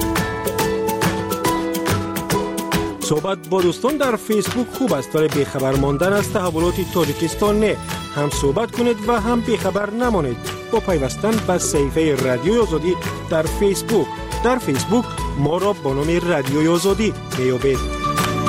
صحبت با دوستان در فیسبوک خوب است، ولی بیخبر ماندن از تحولات تاجیکستان نه. هم صحبت کنید و هم بیخبر نمانید با پیوستن به صفحه رادیوی آزادی در فیسبوک. در فیسبوک ما را با نام رادیوی آزادی میابید.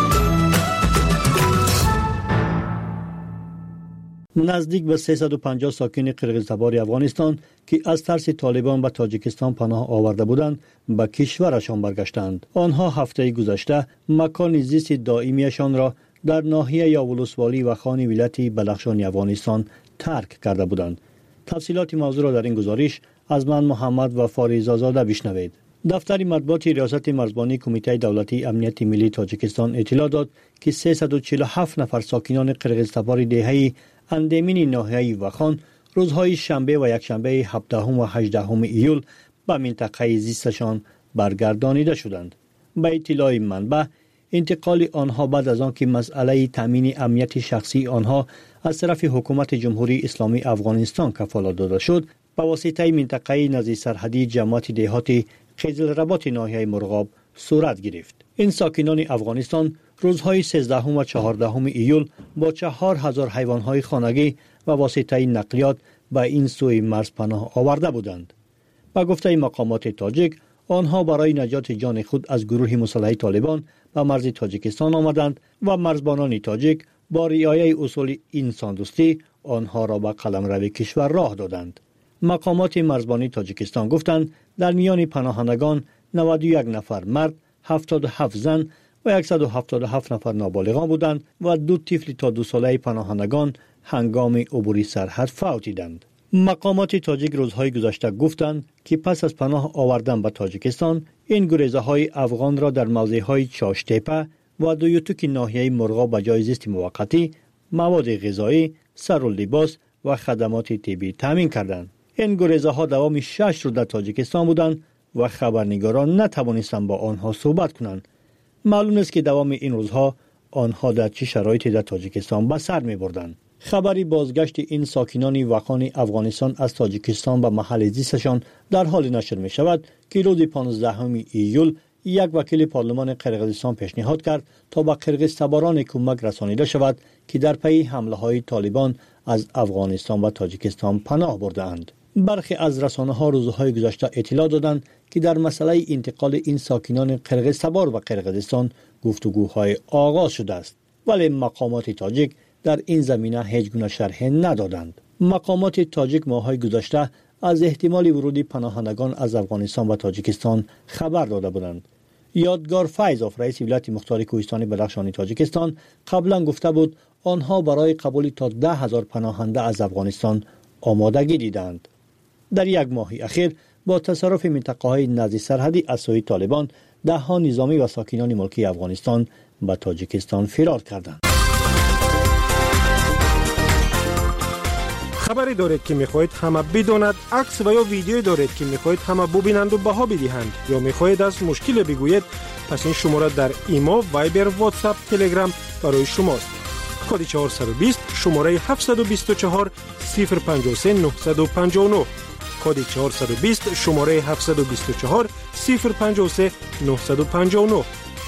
نزدیک به سیصد و پنجاه ساکن قرغیزتبار افغانستان که از ترس طالبان به تاجیکستان پناه آورده بودند به کشورشان برگشتند. آنها هفته گذشته مکان زیست دائمیشان را در ناحیه یاولسوالی و خان ولایت بدخشان افغانستان ترک کرده بودند. تفصیلات موضوع را در این گزارش از من محمد و فاریزاده بشنوید. دفتر مطبوعات ریاست مرزبانی کمیته دولتی امنیت ملی تاجیکستان اطلاع داد که سیصد و چهل و هفت نفر ساکنان قرغیزتبار دهه اندیمین ناحیه وخان روزهای شنبه و یکشنبه هفدهم و هجدهم ایول به منطقه زیستشان برگردانیده شدند. به اطلاع منبع، انتقال آنها بعد از آن که مسئله تامین امنیت شخصی آنها از طرف حکومت جمهوری اسلامی افغانستان کفالت داده شد، به واسطه منطقه نزدیک سرحدی جماعت دهات قیزلرباط ناحیه مرغاب صورت گرفت. این ساکنان افغانستان روزهای سیزدهم و چهاردهم ایول با چهار هزار حیوانهای خانگی و واسطه نقلیات به این سوی مرز پناه آورده بودند. با گفته مقامات تاجیک، آنها برای نجات جان خود از گروه مسلح طالبان به مرز تاجیکستان آمدند و مرزبانان تاجیک با رعایت اصول انسان دوستی آنها را به قلمرو کشور راه دادند. مقامات مرزبانی تاجیکستان گفتند در میان پناهندگان نود و یک نفر مرد، هفتاد و هفت زن و صد و هفتاد و هفت نفر نابالغان بودند و دو طفل تا دو ساله پناهندگان هنگام عبور سرحد فوتیدند. مقامات تاجیک روزهای گذشته گفتند که پس از پناه آوردن به تاجیکستان، این گریزه های افغان را در موضع های چاشتپه و دویوتوک ناحیه مرغاب به جای زیست موقتی، مواد غذایی، سراللباس و خدمات طبی تامین کردند. این گریزه ها دوام شش روز در تاجیکستان بودند و خبرنگاران نتوانستند با آنها صحبت کنند. معلوم است که دوام این روزها آنها در چه شرایطی در تاجیکستان به سر می بردند. خبری بازگشت این ساکنان وخان افغانستان از تاجیکستان به محل زیستشان در حال نشر می شود که روز پانزدهم ایول یک وکیل پارلمان قرقیزستان پیشنهاد کرد تا به قرقیزتباران کمک رسانیده شود که در پی حمله های طالبان از افغانستان و تاجیکستان پناه برده اند. برخی از رسانه ها روزهای گذشته اطلاع دادند که در مسئله انتقال این ساکنان قرقیزتبار و قرقیزستان گفتگوهای آغاز شده است، ولی مقامات تاجیک در این زمینه هیچ گونه شرح ندادند. مقامات تاجیک ماه‌های گذشته از احتمال ورود پناهندگان از افغانستان و تاجیکستان خبر داده بودند. یادگار فیضوف رئیس ولایت مختار کوهستانی بدخشانی تاجیکستان قبلا گفته بود آنها برای قبول تا ده هزار پناهنده از افغانستان آمادگی دیدند. در یک ماه اخیر با تصرف منطقه‌های نزدیک سرحدی از سوی طالبان ده ها نظامی و ساکنان ملکی افغانستان به تاجیکستان فرار کردند. خبری دارید که میخواهید همه بداند، عکس و یا ویدیویی دارید که میخواهید همه ببینند و بها بدهند، یا میخواهید از مشکل بگویید، پس این شماره در ایما، وایبر، واتساپ، تلگرام برای شماست. کد چهارصد و بیست شماره هفتصد و بیست و چهار صفر پنجاه و سه نهصد و پنجاه و نه. کد چهارصد و بیست شماره هفتصد و بیست و چهار صفر پنجاه و سه نهصد و پنجاه و نه.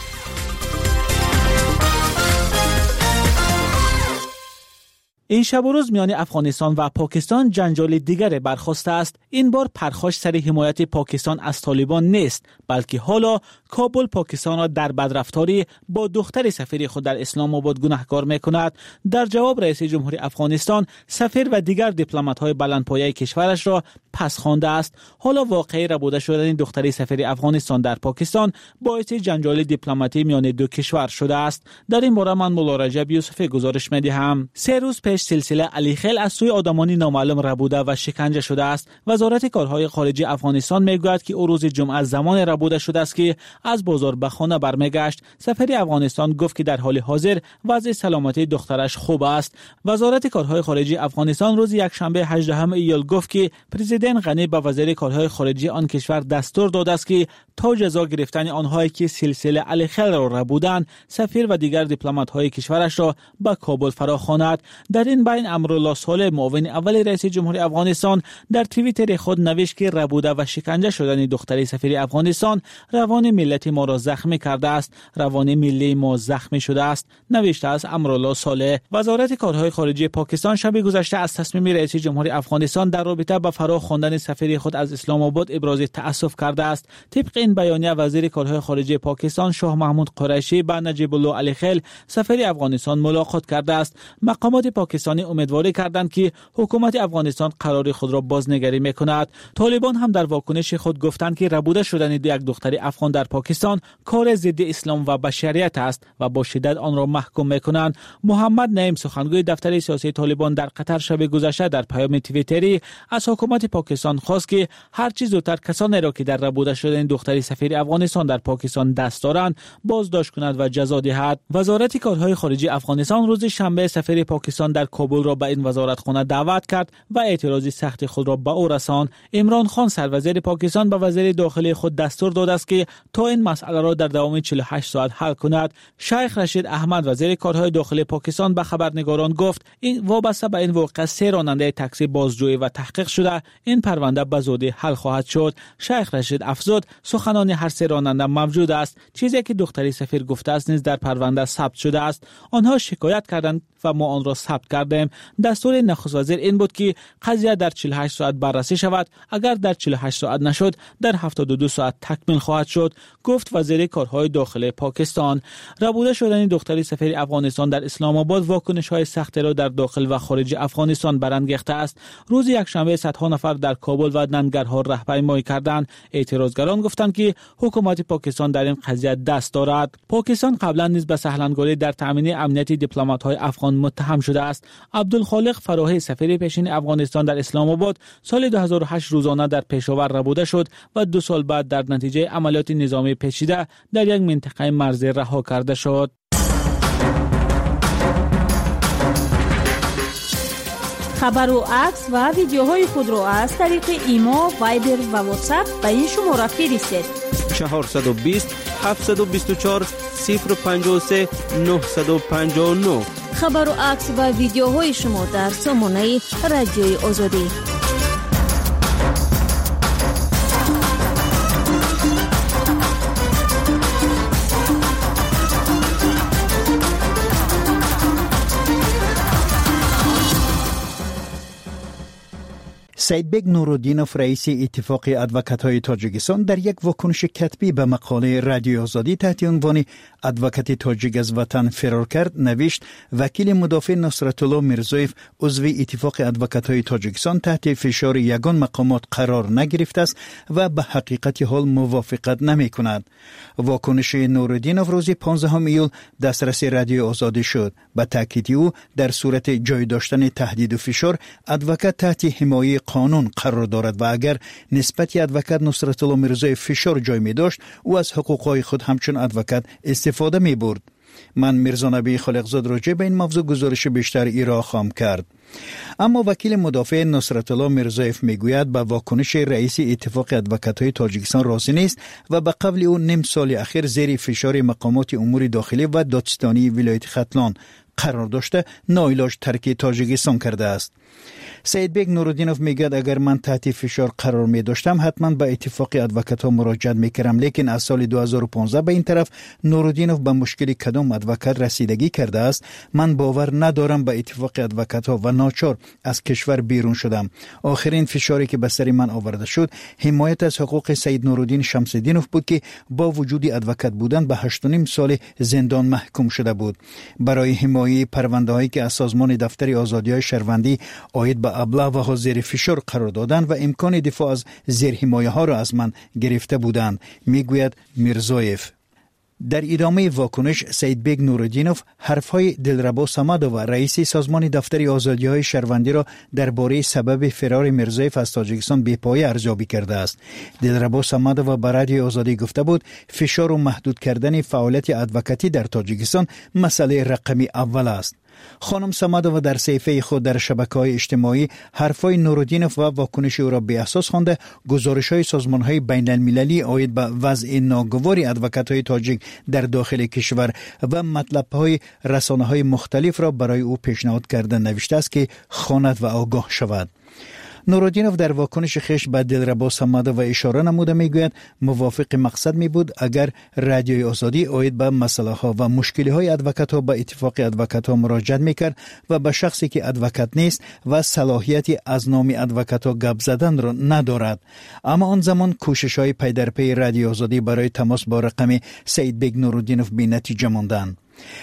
این شب و روز میان افغانستان و پاکستان جنجال دیگر برخاسته است. این بار پرخاش سر حمایت پاکستان از طالبان نیست، بلکه حالا کابل پاکستان را در بدرفتاری با دختر سفیر خود در اسلام آباد گناهکار میکند. در جواب رئیس جمهوری افغانستان سفیر و دیگر دیپلمات‌های بلندپایه کشورش را پس خوانده است. حالا واقعه ربوده شدن دختر سفیر افغانستان در پاکستان باعث جنجال دیپلماتی میان دو کشور شده است. در این باره من مولا رجب یوسفی گزارش می‌دهم. سه روز پیش سلسله علی خیل از سوی آدمانی نامعلوم ربوده و شکنجه شده است. وزارت کارهای خارجه افغانستان میگوید که او روز جمعه زمان ربوده شده است که از بازار به خانه برمیگشت. سفیر افغانستان گفت که در حال حاضر وضع سلامتی دخترش خوب است. وزارت کارهای خارجه افغانستان روز یکشنبه هجدهم ایول گفت که پرزیدنت غنی به وزیر کارهای خارجه آن کشور دستور داده است که تا جزا گرفتن آنهایی که سلسله علی خیل را ربودند، سفیر و دیگر دیپلمات‌های کشورش را به کابل فراخواند. در این بین امرالله صالح معاون اول رئیس جمهوری افغانستان در توییتر خود نوشت که ربوده و شکنجه شدن دختر سفیر افغانستان روان ملت ما را زخمی کرده است. روان ملی ما زخمی شده است، نوشته است امرالله صالح. وزارت کارهای خارجه پاکستان شب گذشته از تصمیم رئیس جمهوری افغانستان در رابطه با فراخواندن سفیر خود از اسلام آباد ابراز تأسف کرده است. طبق این بیانیه وزیر کارهای خارجه پاکستان شاه محمود قریشی با نجیب الله علی خیل سفیر افغانستان ملاقات کرده است. مقامات پاکستانی امیدواری کردند که حکومت افغانستان قرار خود را بازنگری میکند. طالبان هم در واکنش خود گفتند که ربوده شدن یک دختر افغان در پاکستان کار ضد اسلام و بشریت است و با شدت آن را محکوم میکنند. محمد نعیم سخنگوی دفتر سیاسی طالبان در قطر شب گذشته در پیام توییتری از حکومت پاکستان خواست که هر چه زودتر کسانی را که در ربوده شدن دختر سفیر افغانستان در پاکستان دست دارند بازداشت کند و جزا دهد. وزارت کارهای خارجه افغانستان روز شنبه سفیر پاکستان در کابل را به این وزارتخانه دعوت کرد و اعتراض سخت خود را به او رساند. عمران خان سروزیر پاکستان به وزیر داخلی خود دستور داده است که تا این مسئله را در دوام چهل و هشت ساعت حل کند. شیخ رشید احمد وزیر کارهای داخلی پاکستان به خبرنگاران گفت این وابسته به این واقعه سه راننده تاکسی بازجویی و تحقیق شده، این پرونده به زودی حل خواهد شد. شیخ رشید افزود سخنان هر سه راننده موجود است. چیزی که دختری سفیر گفته است نیز در پرونده ثبت شده است. آنها شکایت کردند و ما آن را ثبت کردیم. دستور نخست وزیر این بود که قضیه در چهل و هشت ساعت بررسی شود. اگر در چهل و هشت ساعت نشد در هفتاد و دو ساعت تکمیل خواهد شد، گفت وزیر کارهای داخلی پاکستان. ربوده شدن دختری سفیر افغانستان در اسلام آباد واکنش‌های سخت را در داخل و خارج افغانستان برانگیخته است. روز یکشنبه صدها نفر در کابل و ننگرهار راهپیمایی کردند. اعتراضگران گفتند که حکومت پاکستان در این قضیه دست دارد. پاکستان قبلا نیز به سهلنگاری در تامین امنیت دیپلمات‌های افغان متهم شده است. عبدالخالق فراهی سفیر پیشین افغانستان در اسلام آباد سال دو هزار و هشت روزانه در پشاور ربوده شد و دو سال بعد در نتیجه عملیات نظامی پیچیده در یک منطقه مرزی رها کرده شد. خبر و عکس و ویدیوهای خود را از طریق ایما، وایبر و واتساپ به این شماره فرستید. چهارصد و بیست هفتصد و بیست و چهار صفر پنجاه و سه نهصد و پنجاه و نه. خبر و عکس و ویدیوهای شما در سامانه رادیوی آزادی. سیدبگ نورالدینوف رئیس اتفاق ادوکات‌های تاجیکستان در یک واکنش کتبی به مقاله رادیو آزادی تحت عنوان ادوکات تاجیک از وطن فرار کرد نوشت وکیل مدافع نصرت الله میرزایف عضو اتفاق ادوکات‌های تاجیکستان تحت فشار یگان مقامات قرار نگرفته است و به حقیقت حال موافقت نمی‌کند. واکنش نورالدینوف روز پانزدهم ایول دسترس رادیو آزادی شد. به تاکید او در صورت جای داشتن تهدید و فشار ادوکات تحت حمایت قانون قرار دارد و اگر نسبت ادوکات نصرت الله میرزایف فشار جای می داشت او از حقوقهای خود همچون ادوکات استفاده می برد. من میرزا نبی خالقزاد راجع به این موضوع گزارش بیشتر ایرا خواهم کرد. اما وکیل مدافع نصرت الله میرزایف میگوید به واکنش رئیس اتفاق ادوکات‌های تاجیکستان راضی نیست و به قبل او نیم سال اخیر زیر فشار مقامات امور داخلی و دادستانی ولایت ختلان قرار داشته ناعلاج ترک تاجیکستان کرده است. سیدبگ نورالدینوف میگوید اگر من تحت فشار قرار می داشتم حتما به اتفاق ادوکات‌ها مراجعت میکردم، لیکن از سال دو هزار و پانزده به این طرف نورالدینوف به مشکل کدام ادوکات رسیدگی کرده است. من باور ندارم به اتفاق ادوکات‌ها و ناچار از کشور بیرون شدم. آخرین فشاری که به سر من آورده شد حمایت از حقوق سید نورالدین شمس‌الدینوف بود که با وجود ادوکات بودن به هشت و نیم سال زندان محکوم شده بود. برای حمایت پرونده‌هایی که از سازمان دفتر آزادی‌های شهروندی آید به ابلاغ و زیر فشار قرار دادن و امکان دفاع از زیر حمایه ها را از من گرفته بودند، میگوید میرزایف. در ادامه واکنش سیدبگ نورالدینوف حرفهای دلربا صمدوف رئیس سازمان دفتر آزادی‌های شهروندی را درباره سبب فرار میرزایف از تاجیکستان بی‌پایه ارزیابی کرده است. دلربا صمدوف به رادیو آزادی گفته بود فشار و محدود کردن فعالیت ادوکاتی در تاجیکستان مسئله رقمی اول است. خانم صمدوف در صفحه خود در شبکه‌های اجتماعی حرفای نورالدینوف و واکنش او را بی اساس خوانده گزارش‌های سازمان‌های بین‌المللی آید به وضع ناگوار ادوکات‌های تاجیک در داخل کشور و مطلب‌های رسانه‌های مختلف را برای او پیشنهاد کرده نوشته است که خواند و آگاه شود. نورالدینوف در واکنش خویش به دلربا صمدوف اشاره نموده میگوید موافق مقصد می بود اگر رادیوی آزادی آید به مسئله ها و مشکلی های ادوکات ها به اتفاق ادوکات ها مراجعت میکرد و به شخصی که ادوکات نیست و صلاحیتی از نام ادوکات ها گپ زدن را ندارد. اما آن زمان کوشش های پی در پی رادیو آزادی برای تماس با رقم سیدبگ نورالدینوف بی نتیجه ماندند.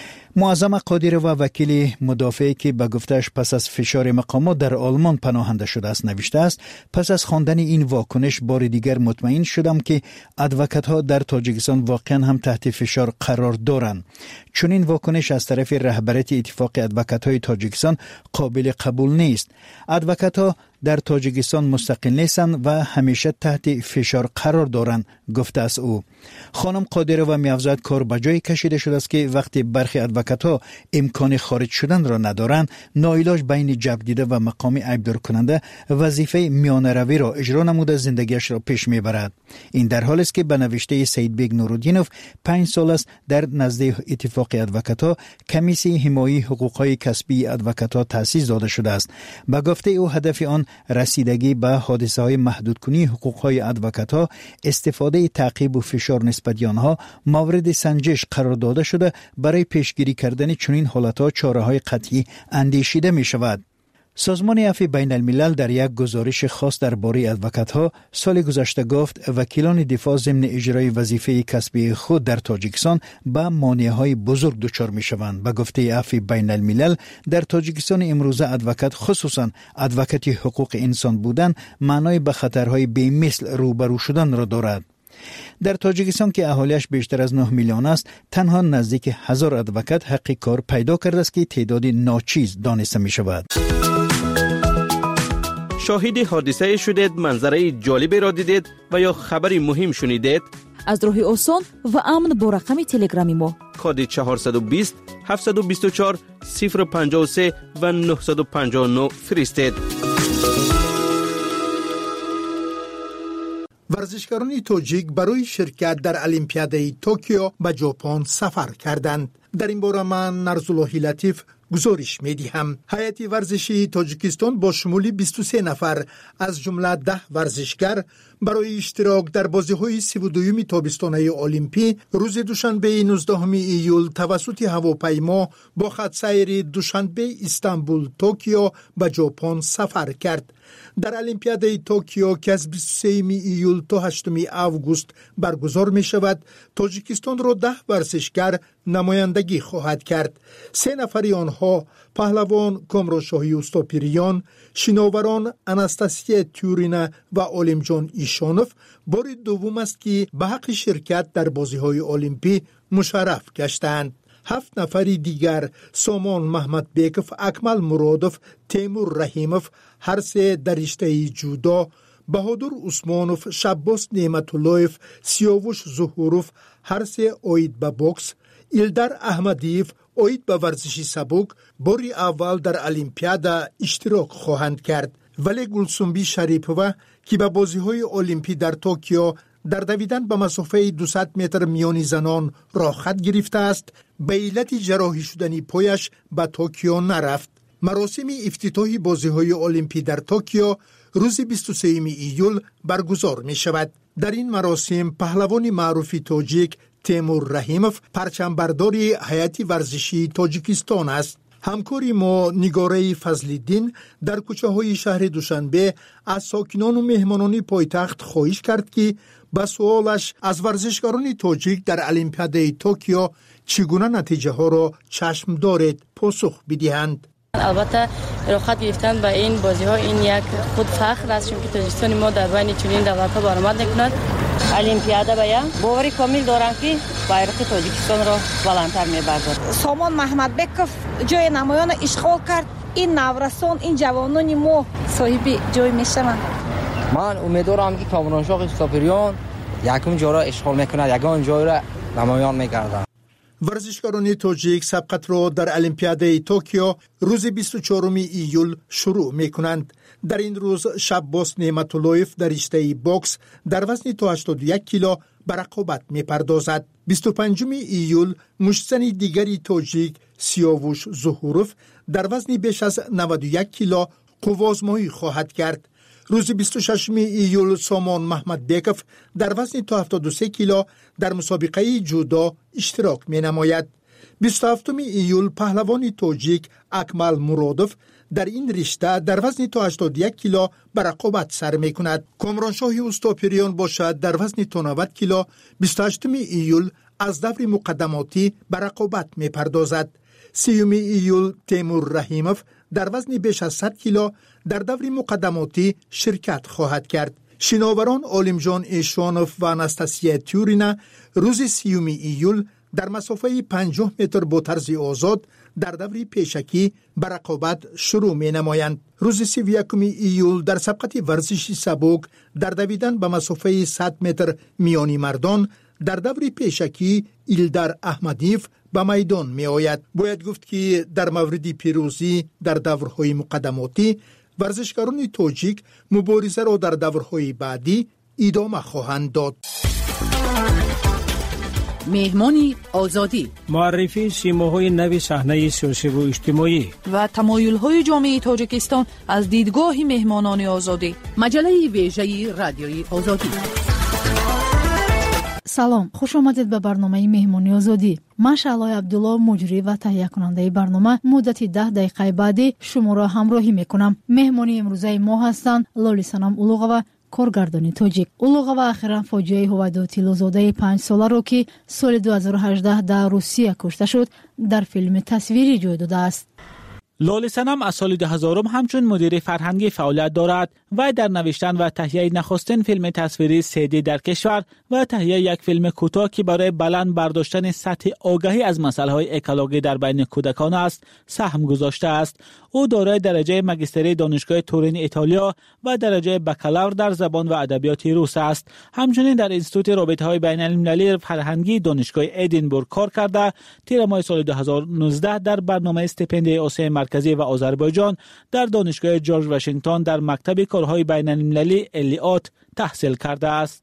معظم قادری و وکیل مدافعی که به گفتش پس از فشار مقامات در آلمان پناهنده شده است نوشته است پس از خواندن این واکنش بار دیگر مطمئن شدم که ادوکات ها در تاجیکستان واقعا هم تحت فشار قرار دارند. چون این واکنش از طرف رهبریت اتفاق ادوکات های تاجیکستان قابل قبول نیست. ادوکات ها در تاجیکستان مستقل نیستند و همیشه تحت فشار قرار دارند گفته است او. خانم قادری و می‌افزاید کار به جای کشیده شده است که وقتی برخی ادوکات ها امکان خارج شدن را ندارند ناعلاج بین جبر دیده و مقام عیبدار کننده وظیفه میانه روی را اجرا نموده زندگیش را پیش میبرد. این در حالی است که به نوشته سیدبگ نورالدینوف پنج سال است در نزد اتفاق ادوکات ها کمیسی حمایت حقوق‌های کسبی ادوکات ها تأسیس داده شده است. به گفته او هدف آن رسیدگی به حادثه های محدود کنی حقوق های ادوکات ها، استفاده تعقیب و فشار نسبت آنها مورد سنجش قرار داده شده برای پیشگیری کردن چنین حالت ها چاره های قطعی اندیشیده می شود. سازمان عفو بین الملل در یک گزارش خاص درباره ادوکات ها سال گذشته گفت وکیلان دفاع ضمن اجرای وظیفه کسبی خود در تاجیکستان به مانع های بزرگ دچار می شوند. به گفته عفو بین الملل در تاجیکستان امروزه ادوکات خصوصا ادوکات حقوق انسان بودن معنای به خطرهای بی‌مثل روبرو شدن را دارد. در تاجیکستان که اهالیش بیشتر از نه میلیون است تنها نزدیک هزار ادوکات حق کار پیدا کرده است که تعداد ناچیز دانسته می شود. شاهد حادثه شدید، منظره جالبی را دیدید و یا خبری مهم شنیدید؟ از راه آسان و امن با رقم تلگرامی ما کد چهارصد و بیست هفتصد و بیست و چهار صفر پنجاه و سه و نهصد و پنجاه و نه فرستید. ورزشکاران تاجیک برای شرکت در المپیاد توکیو به ژاپن سفر کردند. در این باره من نرزاللهی لطیف گزارش می‌دهم. هیئت ورزشی تاجیکستان با شمول بیست و سه نفر از جمله ده ورزشگر برای اشتراک در بازی‌های سی و دو تابستانه المپی روز دوشنبه نوزدهم ایول توسط هواپیما با خط سیر دوشنبه استانبول توکیو به ژاپن سفر کرد. در المپیاد توکیو که از بیست و سه ایول تا هشتم آگوست برگزار می شود، تاجیکستان را ده ورزشگر نمایندگی خواهد کرد. سه نفری آنها پهلوان کامرانشاهی اوستاپیریان، شناوران اناستاسیا تیورینا و عالمجان ایشانوف بار دوم است که به حق شرکت در بازی‌های المپی مشرف گشتند. هفت نفری دیگر سامان محمد بیکف، اکمل مرادوف، تیمور رحیموف هر سه در رشته جودو، بهادر عثمانوف، شباس نعمت‌اللهیف، سیاوش ظهوروف هر سه اوید به بوکس، ایلدر احمدیف اوید به ورزش سبک باری اول در المپیادا اشتراک خواهند کرد. ولی گلسنبی شریپووا که به بازی‌های المپی در توکیو در دویدن به مسافه دویست متر میانی زنان راه خط گرفته است، به علت جراحی شدنی پایش به توکیو نرفت. مراسم افتتاحی بازی‌های المپی در توکیو روز بیست و سه ایول برگزار می شود. در این مراسم پهلوان معروف تاجیک تیمور رحیموف پرچمبرداری هیئت ورزشی تاجیکستان است. همکاری ما نگاره فضل‌الدین در کوچه های شهر دوشنبه از ساکنان و مهمانان پایتخت خواهش کرد که به سوالش از ورزشکاران تاجیک در المپیاد توکیو چگونه نتیجه ها را چشم دارد پاسخ بدهند. البته رخصت گرفتن به این بازی ها این یک خود فخر است، چون که تاجیکستان ما در بین چنین دولت ها برآمد نکند. المپیادا باید باوری کامل دارم که بایرق تاجیکستان را بلندتر میبردند. سامان محمد بیکف جای نمایان اشغال کرد. این نورسان، این جوانان ما صاحب جای میشوند. من امیدوارم که کامرانشاه اوستاپیریان یکم جا را اشغال میکند، یگان جای را نمایان میگردند. ورزشکاران تاجیک سبقت را در المپیاد توکیو روز بیست و چهارم ایول شروع می کنند. در این روز شباس نعمت‌اللهیف در رشته باکس در وزن تا هشتاد و یک کیلو به رقابت می پردازد. بیست و پنجم ایول مشتزن دیگری تاجیک سیاوش ظهوروف در وزن بیش از نود و یک کیلو قوازمایی خواهد کرد. روز بیست و ششم ایول سامان محمد بیکف در وزن تا هفتاد و سه کیلو در مسابقه جودو اشتراک می نماید. بیست و هفتم ایول پهلوان تاجیک اکمل مرادوف در این رشته در وزن تا هشتاد و یک کیلو به رقابت سر می کند. کامرانشاهی اوستاپیریان باشد در وزن تا نود کیلو بیست و هشتم ایول از دور مقدماتی به رقابت می پردازد. سیوم ایول تیمور رحیموف در وزن بیش از صد کیلو در دور مقدماتی شرکت خواهد کرد. شناوران عالمجان ایشانوف و اناستاسیا تیورینا روز سیوم ایول در مسافه پنجاه متر با طرز آزاد در دور پیشکی به رقابت شروع می نمایند. روز سی و یکم ایول در سبقت ورزشی سبک در دویدن به مسافه صد متر میانی مردان در دور پیشکی ایلدر احمدیف به میدان می آید. باید گفت که در مورد پیروزی در دورهای مقدماتی ورزشکاران تاجیک مبارزه را در دورهای بعدی ادامه خواهند داد. مهمانی آزادی، معرفی سیماهای نو صحنه سیاسی و اجتماعی و تمایل‌های جامعه تاجیکستان از دیدگاه مهمانان آزادی. مجله ویژه رادیوی آزادی. салом, хуш омадед ба барномаи меҳмони озодӣ. ман шаълои абдулло, муҷрӣ ва таҳиякунандаи барнома, муддати даҳ дақиқаи баъдӣ шуморо ҳамроҳӣ мекунам. меҳмони имрӯзаи мо ҳастанд лолисанам улуғова, коргардони тоҷик. улуғова ахиран фоҷиаи ҳувайдоти лӯзодаи панҷсоларо ки соли ду ҳазору ҳаждаҳ дар русия кушта шуд, дар филми тасвирӣ ҷой додааст. لاله صنم از سال دو هزار همچون مدیر فرهنگی فعالیت دارد و در نوشتن و تهیه نخستین فیلم تصویری سه دی در کشور و تهیه یک فیلم کوتاه که برای بلند برداشتن سطح آگاهی از مسائل اکولوژی در بین کودکان است سهم گذاشته است. او دارای درجه ماجستری دانشگاه تورین ایتالیا و درجه بکالور در زبان و ادبیات روس است. همچنین در انستیتوت رابطه‌های بین‌المللی فرهنگی دانشگاه ادینبورگ کار کرده. تیر ماه سال دو هزار و نوزده در برنامه استیپندیای آسیا مرکزی و آذربایجان در دانشگاه جورج واشنگتن در مکتب کارهای بین‌المللی الیات تحصیل کرده است.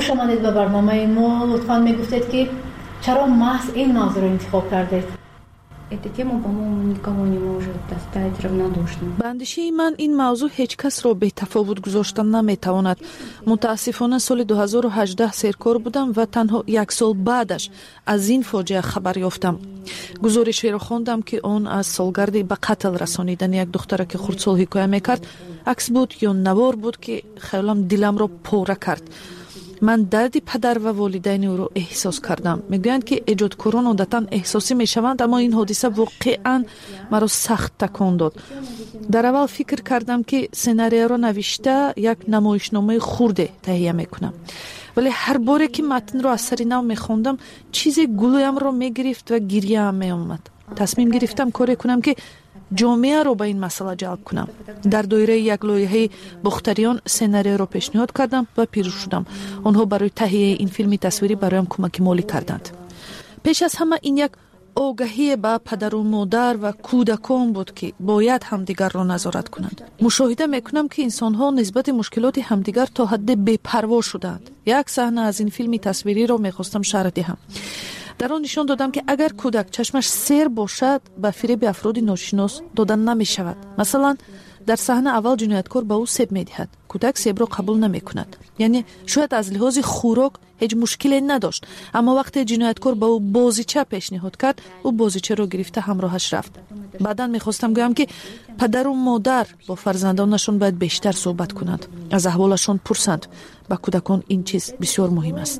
خوش آمدید به برنامه ما. لطفاً میگفتید که چرا محض این موضوع رو انتخاب کردید؟ Эта тема, по-моему, никого не может оставить равнодушным. به اندیشه من این موضوع هیچ کس را بی تفاوت گذاشتن نمیتواند. متاسفانه سال دو هزار و هجده سرکار بودم و تنها یک سال بعدش از این فاجعه خبر یافتم. گزارشی را خواندم که آن از سالگرد به قتل رسانیدن یک دختر که خردسال حکایه میکرد. عکس بود یا نوار بود که خیالم دلم را پاره کرد. من درد پدر و والدین او را احساس کردم. میگویند که ایجادکاران عادتاً احساسی میشوند، اما این حادثه واقعاً مرا سخت تکان داد. در اول فکر کردم که سناریو را نوشته یک نمایشنامه خرد تهیه میکنم، ولی هر باره که متن را از سر نو میخوندم چیزی گلویم را میگرفت و گریه هم میآمد. تصمیم گرفتم کاری کنم که جامعه رو به این مسئله جلب کنم. در دایره یک لایحه بختریان سناریو رو پیشنهاد کردم و پیروز شدم. آنها برای تهیه این فیلم تصویری برایم کمک مالی کردند. پیش از همه این یک آگاهی به پدر و مادر و کودکان بود که باید همدیگر را نظارت کنند. مشاهده میکنم که انسان‌ها نسبت مشکلات همدیگر تا حد بی‌پروا شدند. یک صحنه از این فیلم تصویری را میخواستم شرح دهم. در آن نشان دادم که اگر کودک چشمش سیر باشد به فریب افراد ناشناس دادن نمی شود. مثلا در صحنه اول جنایتکار به او سیب می دهد. کودک سیب را قبول نمی کند. یعنی شاید از لحاظ خوراک هیچ مشکلی نداشت، اما وقتی جنایتکار به او بازیچه پیشنهاد کرد او بازیچه را گرفته همراهش رفت. بعداً میخواستم گویم که پدر و مادر با فرزندانشان باید بیشتر صحبت کنند، از احوالشان پرسند. با کودکان این چیز بسیار مهم است.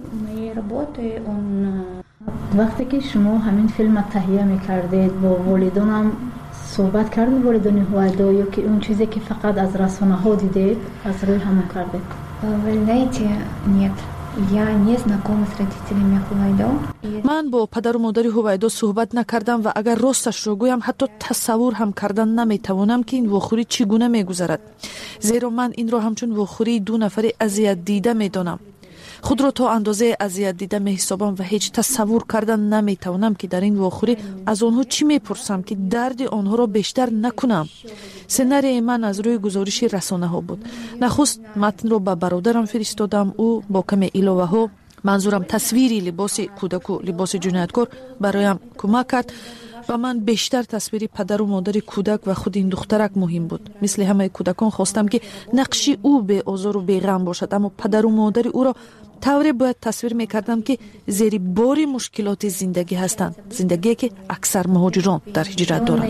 وقتی که شما همین فیلم تهیه میکردید با والدانم صحبت کردید، والدان هویدا، یا که اون چیزی که فقط از رسانه ها دیدید از روی همون کردید؟ من با پدر و مادر هویدا صحبت نکردم و اگر راستش را گویم حتی تصور هم کردن نمیتوانم که این واخوری چگونه میگذرد، زیرا من این را همچون واخوری دو نفر اذیت دیده میدانم. خود را تا اندازه اذیت دیده می حسابم و هیچ تصور کردن نمی توانم که در این واخوری از آنها چی می پرسم که درد آنها را بیشتر نکنم. سناریوی من از روی گزارش رسانه ها بود. نخست متن را به برادرم فرستادم. او با کمی علاوه ها، منظورم تصویری لباس کودک و لباس جنایتکار، برایم کمک کرد و من بیشتر تصویری پدر و مادر کودک و خود این دخترک مهم بود. مثل همه کودکان خواستم که نقشی او به آزار و بیغم باشد، اما پدر و مادر او را طوری باید تصویر میکردم که زیر بار مشکلات زندگی هستند، زندگی که اکثر مهاجران در هجرت دارند.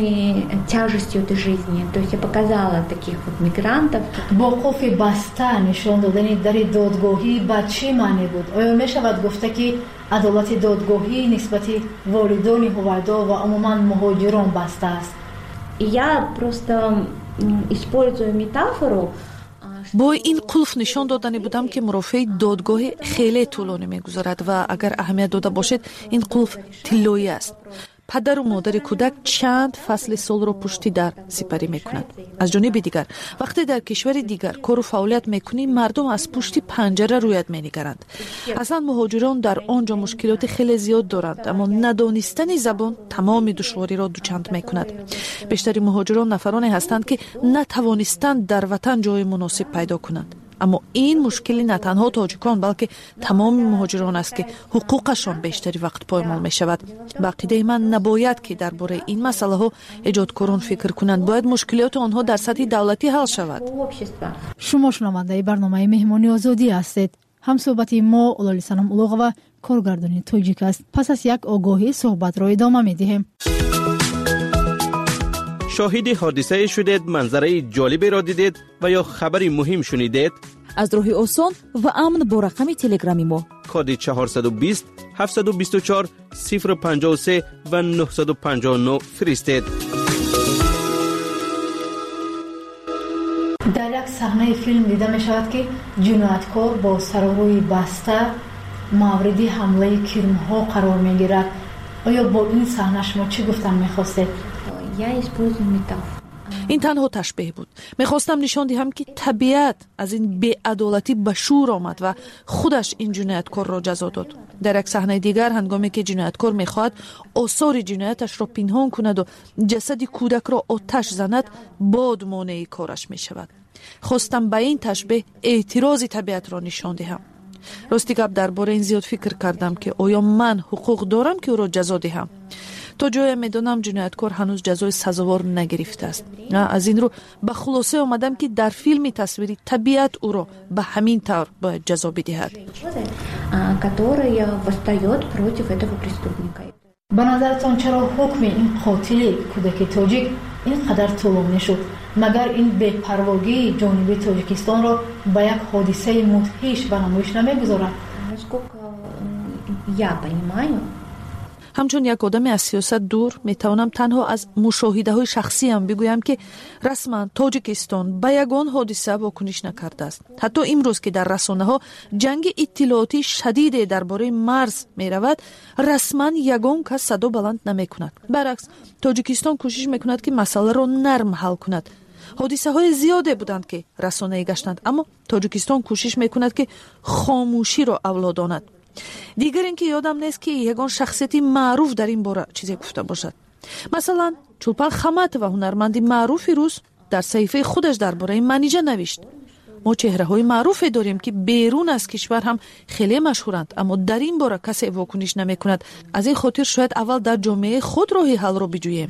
با قفل بسته نشان دادن در دادگاهی به چه معنی بود؟ آیا می شود گفته که عدالت دادگاهی نسبت والدان هویدا و عموما مهاجران بسته است؟ Я просто использую метафору. با این قلف نشان دادنی بودم که مرافع دادگاه خیلی طولانی میگذارد و اگر اهمیت داده باشد این قلف طلایی است. پدر و مادر کودک چند فصل سال را پشتی در سپری میکنند. از جانب دیگر وقتی در کشور دیگر کار و فعالیت میکنی مردم از پشت پنجره رویت مینگرند. اصلا مهاجران در آنجا مشکلات خیلی زیاد دارند، اما ندانستن زبان تمام دشواری را دوچند میکند. بیشتر مهاجران نفرانی هستند که نتوانستند در وطن جای مناسب پیدا کنند. اما این مشکلی نه تنها تاجیکان بلکه تمام مهاجران است که حقوقشان بیشتری وقت پایمال می شود. به عقیده من نباید که درباره این مسئله ها ایجادکاران فکر کنند، باید مشکلات آنها در سطح دولتی حل شود. شما شنونده برنامه مهمانی آزادی هستید. هم صحبت ما اولالی سنم اولوغ و کارگردانی تاجیک است. پس از یک آگاهی صحبت را ادامه می دهیم. شاهد حادثه شدید، منظره جالبی را دیدید و یا خبری مهم شنیدید؟ از راه آسان و امن با رقم تلگرامی ما کد چهارصد و بیست هفتصد و بیست و چهار صفر پنجاه و سه و نهصد و پنجاه و نه فرستید. در یک صحنه فیلم دیده می شود که جنایتکار با سر و روی بسته مورد حمله کرم‌ها قرار می گیرد. آیا با این صحنه شما چی گفتن می خواستید؟ این تنها تشبیه بود. میخواستم نشان دهم که طبیعت از این بی‌عدالتی به شور آمد و خودش این جنایتکار را جزا داد. در یک صحنه دیگر هنگامی که جنایتکار میخواهد آثار جنایتش را پنهان کند و جسد کودک را آتش زند، باد مانع کارش میشود. خواستم به این تشبیه اعتراض طبیعت را نشان دهم. рости гап дар бораи ин зиёд фикр кардам ки оё ман ҳуқуқ дорам ки ӯро ҷазо диҳам. то ҷое медонам ҷинояткор ҳанӯз ҷазои сазовор нагирифтааст. аз ин рӯ ба хулоса омадам ки дар филми тасвирӣ табиат ӯро ба ҳамин тавр бояд ҷазо бидиҳад. ба назаратон чаро ҳукми ин қотили кӯдаки тоҷик ин қадар тӯлонӣ шуд? магар ин бепарвогии ҷониби тоҷикистонро ба як ҳодисаи мудҳиш ба намоиш намегузорад? ҳамчун як одаме аз сиёсат дур метавонам танҳо аз мушоҳидаҳои шахсиам бигӯям ки расман Тоҷикистон ба ягон ҳодиса вокуниш накардааст. ҳатто имрӯз ки дар расонаҳо ҷанги иттилоотӣ шадиде дар бораи марз меравад, расман ягон кас садо баланд намекунад. баръакс, Тоҷикистон кӯшиш мекунад ки масъаларо нарм ҳал кунад. ҳодисаҳои зиёде буданд ки расонаӣ гаштанд, аммо Тоҷикистон кӯшиш мекунад ки хомӯширо авлодонад. дигар ин ки ёдам нест ки ягон шахсияти маъруф дар ин бора чизе гуфта бошад. масалан, Чулпан Хаматова, ҳунарманди маъруфи рус, дар саҳифаи худаш дар бораи манижа навишт: мо чеҳраҳои маъруфе дорем ки берун аз кишвар ҳам хеле машҳуранд, аммо дар ин бора касе вокуниш намекунад. аз ин хотир шояд аввал дар ҷомеаи худ роҳи ҳалро биҷӯем.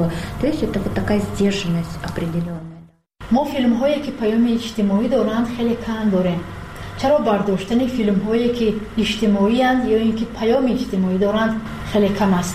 мо филмҳое ки паёми иҷтимоӣ доранд хеле кам дорем. чаро бардоштани филмҳое ки иҷтимоиянд ё ин ки паёми иҷтимоӣ доранд хеле кам аст?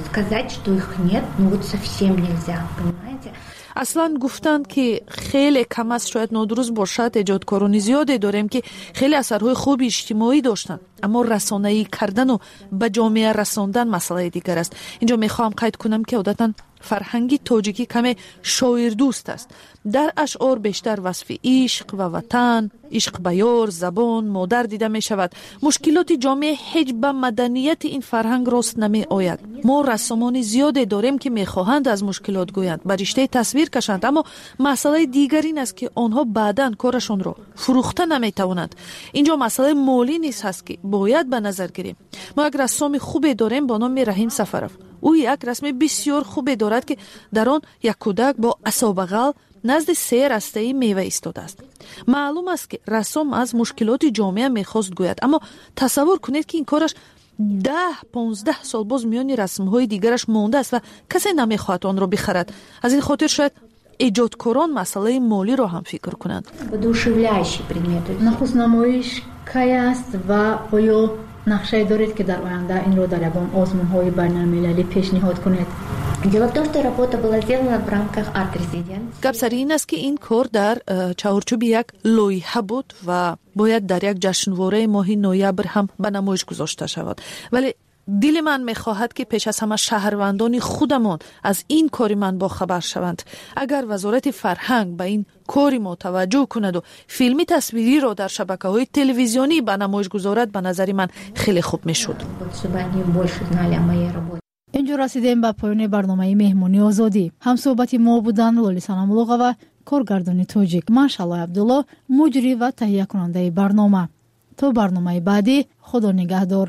аслан гуфтанд ки хеле кам аст шояд нодуруст бошад. эҷодкорони зиёде дорем ки хеле асарҳои хуби иҷтимоӣ доштанд, аммо расонаӣ кардану ба ҷомеа расондан масъалаи дигар аст. инҷо мехоҳам қайд кунам ки одатан фарҳанги тоҷикӣ каме шоирдӯст аст. дар ашъор бештар васфи ишқ ва ватан, ишқ ба ёр, забон, модар дида мешавад. мушкилоти ҷомеа ҳеҷ ба маданияти ин фарҳанг рост намеояд. мо рассомони зиёде дорем ки мехоҳанд аз мушкилот гӯянд, ба риштаи тасвир кашанд, аммо масъалаи дигар ин аст ки онҳо баъдан корашонро фурӯхта наметавонанд. инҷо масъалаи молӣ низ ҳаст ки бояд ба назар гирем. мо як рассоми хубе дорем бо номи Раҳим Сафаров. ӯ як расми бисёр хубе дорад ки дар он як кӯдак бо асобағал назди се растаи мева истодааст. маълум аст ки рассом аз мушкилоти ҷомеа мехост гӯяд, аммо тасаввур кунед ки ин кораш даҳ понздаҳ сол боз миёни расмҳои дигараш мондааст ва касе намехоҳад онро бихарад. аз ин хотир шояд эҷодкорон масъалаи молиро ҳам фикр кунанд. нахуст намоиш кай аст ва оё нақшае доред ки дар оянда инро дар ягон озмунҳои байналмилалӣ пешниҳод кунед? гап сари ин аст ки ин кор дар чаҳорчӯби як лоиҳа буд ва бояд дар як ҷашнвораи моҳи ноябр ҳам ба намоиш гузошта шавад. вале дили ман мехоҳад ки пеш аз ҳама шаҳрвандони худамон аз ин кори ман бохабар шаванд. агар вазорати фарҳанг ба ин кори мо таваҷҷӯҳ кунаду филми тасвириро дар шабакаҳои телевизионӣ ба намоиш гузорад, ба назари ман хеле хуб мешуд. инҷо расидем ба поёни барномаи меҳмони озодӣ. ҳамсӯҳбати мо буданд Лоли Санамулуғова, коргардони тоҷик, ман Шалой Абдулло, муҷрӣ ва таҳиякунандаи барнома. то барномаи баъдӣ, худо нигаҳдор.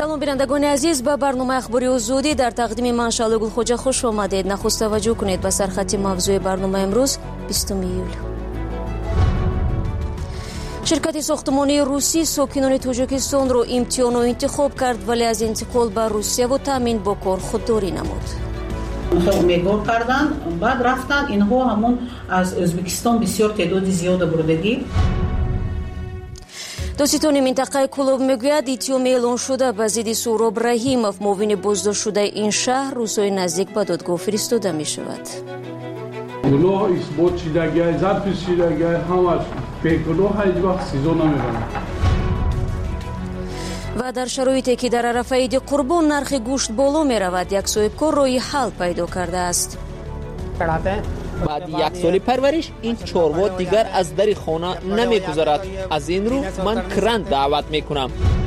салом бинандагони азиз, ба барномаи ахбори озодӣ дар тақдими ман Шало Гулхоҷа хуш омадед. Нахуст таваҷҷӯҳ кунед ба сархати мавзӯи барномаи имрӯз бистуми июл. ширкати сохтмонии русӣ сокинони Тоҷикистонро имтиҳону интихоб кард, вале аз интиқол ба Русияву таъмин бо кор худдорӣ намуд. умедвор кардан, баъд рафтан инҳо ҳамон аз Ӯзбекистон бисёр теъдоди зиёда бурдагӣ. доситони минтақаи Кӯлоб мегӯяд, иттиҳоми эълон шуда ба зидди Суҳроб Раҳимов, муовини боздоштшудаи ин шаҳр, рӯзҳои наздик ба додгоҳ фиристода мешавад. гуноҳ исбот шидагиҳай, запис шидагиҳай, ҳамаш бегуноҳ ҳеҷ вақт сизо намебарад. ва дар шароите ки дар арафаи иди Қурбон нархи гӯшт боло меравад, як соҳибкор роҳи ҳал пайдо кардааст. баъди як соли парвариш ин чорво дигар аз дари хона намегузарад. аз ин рӯ ман кран даъват мекунам.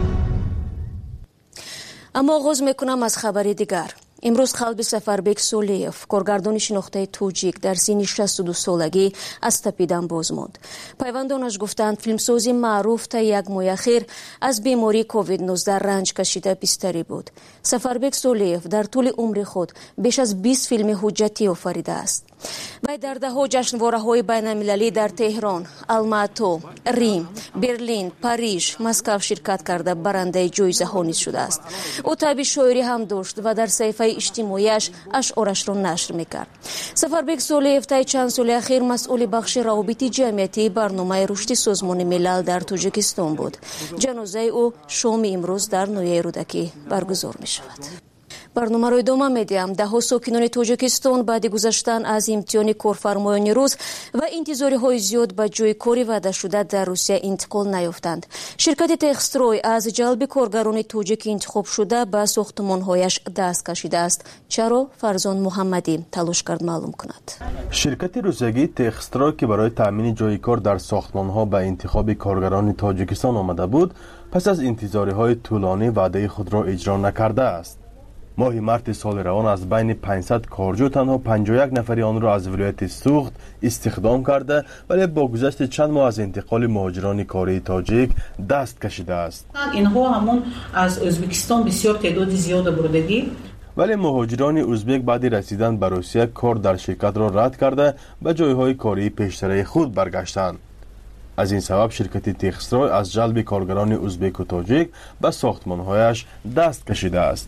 аммо оғоз мекунам аз хабари дигар. имрӯз қалби Сафарбек Солеев, коргардони шинохтаи тоҷик, дар синни шасту ду солагӣ аз тапидан боз монд. Пайвандонаш гуфтанд, филмсози маъруф та як моҳи ахир аз бемории ковид нуздаҳ ранҷ кашида бистарӣ буд. Сафарбек Солеев дар тӯли умри худ беш аз бист филми ҳуҷҷатӣ офаридааст. вай дар даҳо ҷашнвораҳои байналмилалӣ дар Теҳрон, Алмато, Рим, Берлин, Париж, Москав ширкат карда барандаи ҷоизаҳо низ шудааст. ӯ таъби шоирӣ ҳам дошт ва дар саҳифаи иҷтимоияш ашъорашро нашр мекард. Сафарбек Солеев таи чанд соли ахир масъули бахши равобити ҷамъиятии барномаи рушди Созмони милал дар Тоҷикистон буд. ҷанозаи ӯ шоми имрӯз дар ноҳияи Рӯдакӣ баргузор мешавад. барномаро идома медиҳам. даҳо сокинони Тоҷикистон баъди гузаштан аз имтиҳони корфармоёни рӯз ва интизориҳои зиёд ба ҷойи кори ваъдашуда дар Русия интиқол наёфтанд. ширкати Техстрой аз ҷалби коргарони тоҷики интихобшуда ба сохтмонҳояш даст кашидааст. чаро? Фарзон Муҳаммадӣ талош кард маълум кунад. ширкати русиягии Техстрой ки барои таъмини ҷойи кор дар сохтмонҳо ба интихоби коргарони Тоҷикистон омада буд, пас аз интизориҳои тӯлонӣ ваъдаи худро иҷро накардааст. моҳи марти соли равон аз байни панҷсад корҷӯ танҳо панҷоҳ и як нафари онро аз вилояти Суғд истихдом карда, вале бо гузашти чанд моҳ аз интиқоли муҳоҷирони кории тоҷик даст кашидааст. инҳо ҳамон аз Ӯзбекистон бисёр теъдоди зиёда бурдагӣ. вале муҳоҷирони ӯзбек баъди расидан ба Русия кор дар ширкатро рад карда ба ҷойҳои кории пештараи худ баргаштанд. аз ин сабаб ширкати Техстрой аз ҷалби коргарони ӯзбеку тоҷик ба сохтмонҳояш даст кашидааст.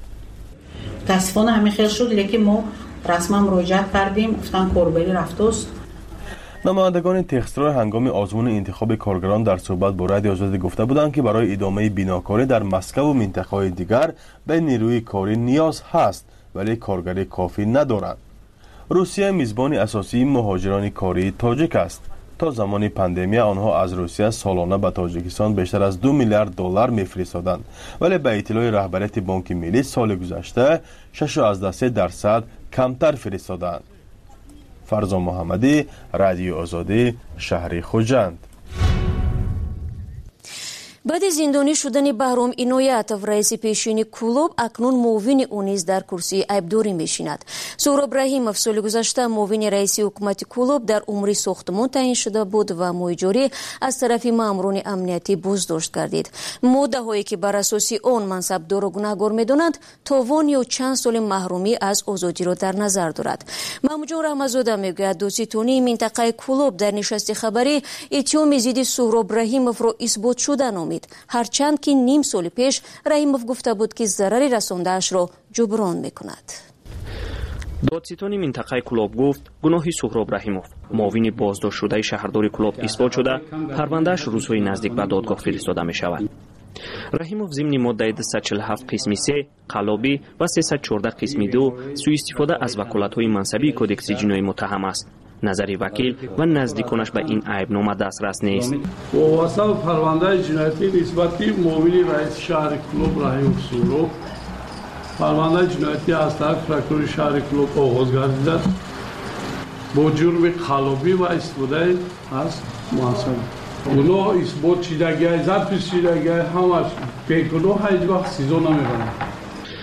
متاسفانه همین خیلی شد، لیکن ما رسما مراجعت کردیم، گفتن کاربری رفتاست. намояндагони Техстрой ҳангоми озмуни интихоби коргарон дар суҳбат бо Радиои Озодӣ гуфта буданд, ки барои идомаи бинокорӣ дар Москву минтақаҳои дигар ба нирӯи корӣ ниёз ҳаст, вале коргарӣ кофӣ надорад. Русия мизбони асосии муҳоҷирони кории тоҷик аст. то замони пандемия онҳо аз Русия солона ба Тоҷикистон бештар аз ду миллиард доллар мефиристоданд, вале ба иттилои раҳбарияти Бонки Миллӣ соли гузашта шаш и ҳаздах дарсад камтар фиристоданд. Фарзон Муҳаммадӣ, Радиои Озодӣ, шаҳри Хуҷанд. баъди зиндонӣ шудани Баҳром Иноятов, раиси пешини Кӯлоб, акнун муовини ӯ низ дар курсии айбдорӣ мешинад. Суҳроб Раҳимов соли гузашта муовини раиси ҳукумати Кӯлоб дар умри сохтмон таъин шуда буд ва моҳи ҷорӣ аз тарафи маъмурони амниятӣ боздошт гардид. моддаҳое ки бар асоси он мансабдорро гунаҳгор медонанд, товон ё чанд соли маҳрумӣ аз озодиро дар назар дорад. Маҳмуҷон Раҳмазода мегӯяд, доситонии минтақаи Кӯлоб дар нишасти хабарӣ иттиҳоми зидди Суҳроб Раҳимовро исботшуда номид. ҳарчанд ки ним соли пеш Раҳимов гуфта буд, ки зарари расондаашро ҷуброн мекунад. додситони минтақаи Кӯлоб гуфт, гуноҳи Суҳроб Раҳимов, муовини боздоштшудаи шаҳрдори Кӯлоб исбот шуда, парвандааш рӯзҳои наздик ба додгоҳ фиристода мешавад. Раҳимов зимни моддаи дусад чил ҳафт қисми се, қаллобӣ ва сесад чордаҳ қисми ду сӯистифода аз ваколатҳои мансабии кодекси ҷиноӣ муттаҳам аст. назари вакил ва наздиконаш ба ин айбнома дастрас нест. вобаста ба парвандаи ҷиноятӣ нисбати муовини раиси шаҳри Кӯлоб Раҳимов Суҳроб, парвандаи ҷиноятӣ аз тарафи прокурори шаҳри Кӯлоб оғоз гардида бо ҷурми қаллобӣ ва истифодаи аз мансаб. гуноҳ исбот шидагиҳай, запис шидагиҳай, ҳамаш бегуноҳ ҳеҷ вақт сизо намебарад.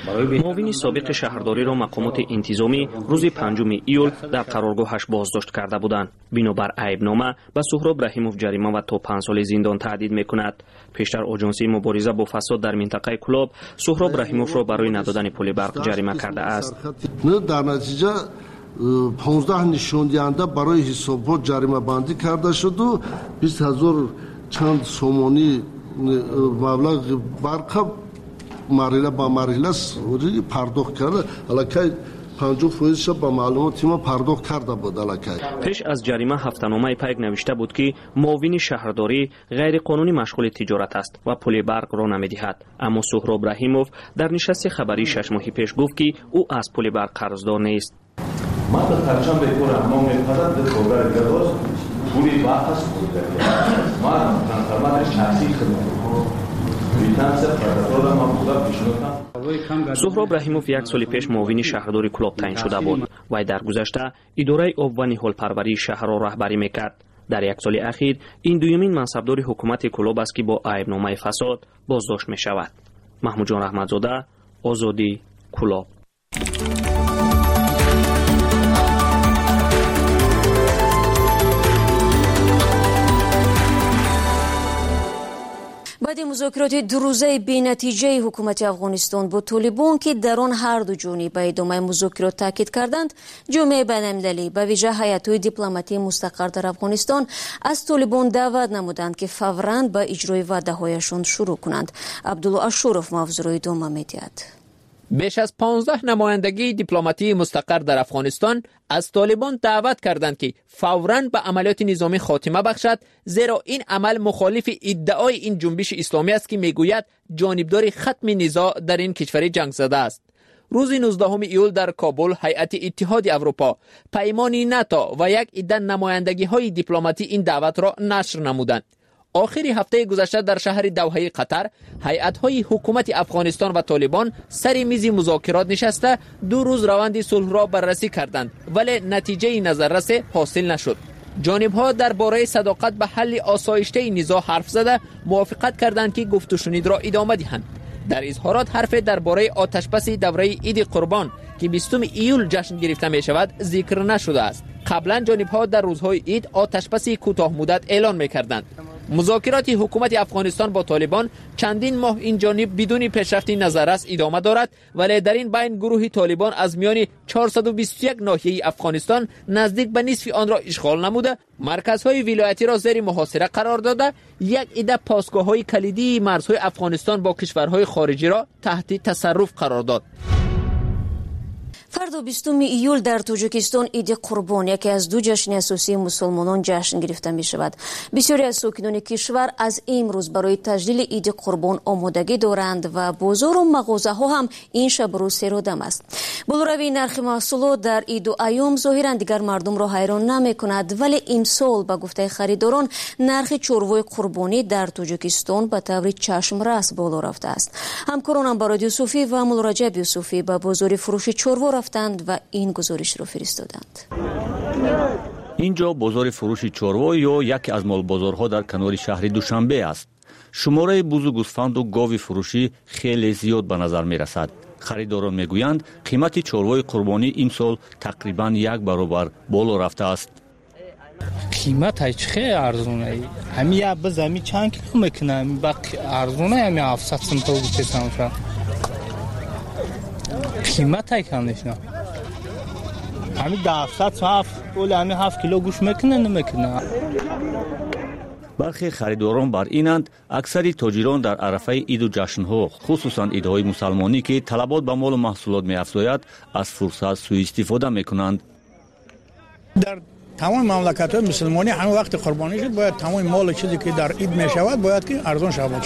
معاون سابق شهرداری را مقامات انتظامی روز پنجم ایول در قرارگاهش بازداشت کرده بودند. بنابر عیبنامه به سهراب رحیموف جریمه و تا پنج سال زندان تهدید میکند. پیشتر آژانسی مبارزه با فساد در منطقه کلاب سهراب رحیموف را برای ندادن پول برق جریمه کرده است. در نتیجه پانزده نشان دهنده برای حساب‌ها جریمه بندی کرده شد و بیست هزار چند سومانی مبلغ برق مرحله با مرحله پرداخت کرده. الکی پنجاه فیصد با معلومات ما پرداخت کرده بود. الکی پیش از جریمه هفته‌نامه پیک نوشته بود که معاون شهرداری غیر قانونی مشغول تجارت است و پول برق را نمی‌دهد. اما سهراب رحیموف در نشست خبری شش ماهی پیش گفت که او از پول برق قرضدار نیست. ما به پرچم بکنم ما می‌پذیرم به خودر گداز پولی بحث بوده. ما تنظیمات شخصی خدمت سهراب رحیموف یک سال پیش معاون شهرداری کلاب تعیین شده بود و در گذشته اداره آب و نهال پروری شهر را رهبری میکرد. در یک سال اخیر این دومین منصبدار حکومت کلاب است که با عیبنامه فساد بازداشت می شود. محمود جان رحمتزاده، آزادی، کلاب. بعد مذاکرات دو روزه بی‌نتیجه حکومت افغانستان با طالبان که در آن هر دو جانب به ادامه مذاکرات تاکید کردند، جامعه بین‌المللی به ویژه هیئت‌های دیپلماتی مستقر در افغانستان از طالبان دعوت نمودند که فوراً به اجرای وعده‌هایشان شروع کنند. عبدالله اشورف موضوع را ادامه می‌دهد. بیش از پانزده نمایندگی دیپلماتی مستقر در افغانستان از طالبان دعوت کردند که فوراً به عملیات نظامی خاتمه بخشد، زیرا این عمل مخالف ادعای این جنبش اسلامی است که میگوید جانبدار ختم نزاع در این کشور جنگ زده است. روز نوزدهم ایول در کابل هیئت اتحاد اروپا، پیمان ناتو و یک عده نمایندگی های دیپلماتی این دعوت را نشر نمودند. آخر هفته گذشته در شهر دوحه قطر هیئت‌های حکومت افغانستان و طالبان سر میز مذاکرات نشسته دو روز روند صلح را بررسی کردند، ولی نتیجه نظررس حاصل نشد. جانب‌ها درباره صداقت به حل آسایشته نزاع حرف زده موافقت کردند که گفت و شنید را ادامه دهند. در اظهارات حرف درباره آتشبس دوره عید قربان که بیستم ایول جشن گرفته می شود ذکر نشده است. قبلا جانب‌ها در روزهای عید آتشبس کوتاه مدت اعلان می‌کردند. مذاکرات حکومت افغانستان با طالبان چندین ماه این جانب بدون پیشرفت نظررس ادامه دارد، ولی در این بین گروه طالبان از میان چهارصد و بیست و یک ناحیه افغانستان نزدیک به نصف آن را اشغال نموده، مرکزهای ولایتی را زیر محاصره قرار داده، یک عده پاسگاه‌های کلیدی مرزهای افغانستان با کشورهای خارجی را تحت تصرف قرار داد. فردا بیستم ایول در تاجیکستان عید قربان، یکی از دو جشن اساسی مسلمانان جشن گرفته می شود. بسیاری از ساکنان کشور از امروز برای تجلیل عید قربان آمادگی دارند و بازار و مغازه ها هم این شب روز سرادم است. بالروی نرخ محصولات در عید و ایام ظاهرا دیگر مردم را حیران نمی کند، ولی امسال به گفته خریداران نرخ چوروای قربانی در تاجیکستان به طور چشم رس بالا رفته است. همکارانم با رادیو صوفی و مولرجب یوسفی به بازار فروش چوروا رفتند و این گزارش را فرستادند. اینجا بازار فروش چوروا یا یکی از مال بازارها در کنار شهر دوشنبه است. شماره بوز و گوسفند و گاو فروشی خیلی زیاد به نظر می رسد. خریداران می گویند قیمت چوروای قربانی امسال تقریبا یک برابر بالا رفته است. قیمتش خیلی ارزونه. همین یا بزمی چند کیلو میکنه باقی ارزونه، همین هفتصد سمت رو بتسام. قیمت های کندش نه همین دفت هفت اول همین هفت کیلو گوش میکنه نمیکنه. برخی خریداران بر اینند اکثری تاجران در عرفه عید و جشنها خصوصا عیدهای مسلمانی که طلبات به مال و محصولات می افزاید از فرصت سوء استفاده میکنند. در تمام مملکت های مسلمانی همه وقت قربانی شد باید تمام مال چیزی که در عید می شود باید که ارزان شود.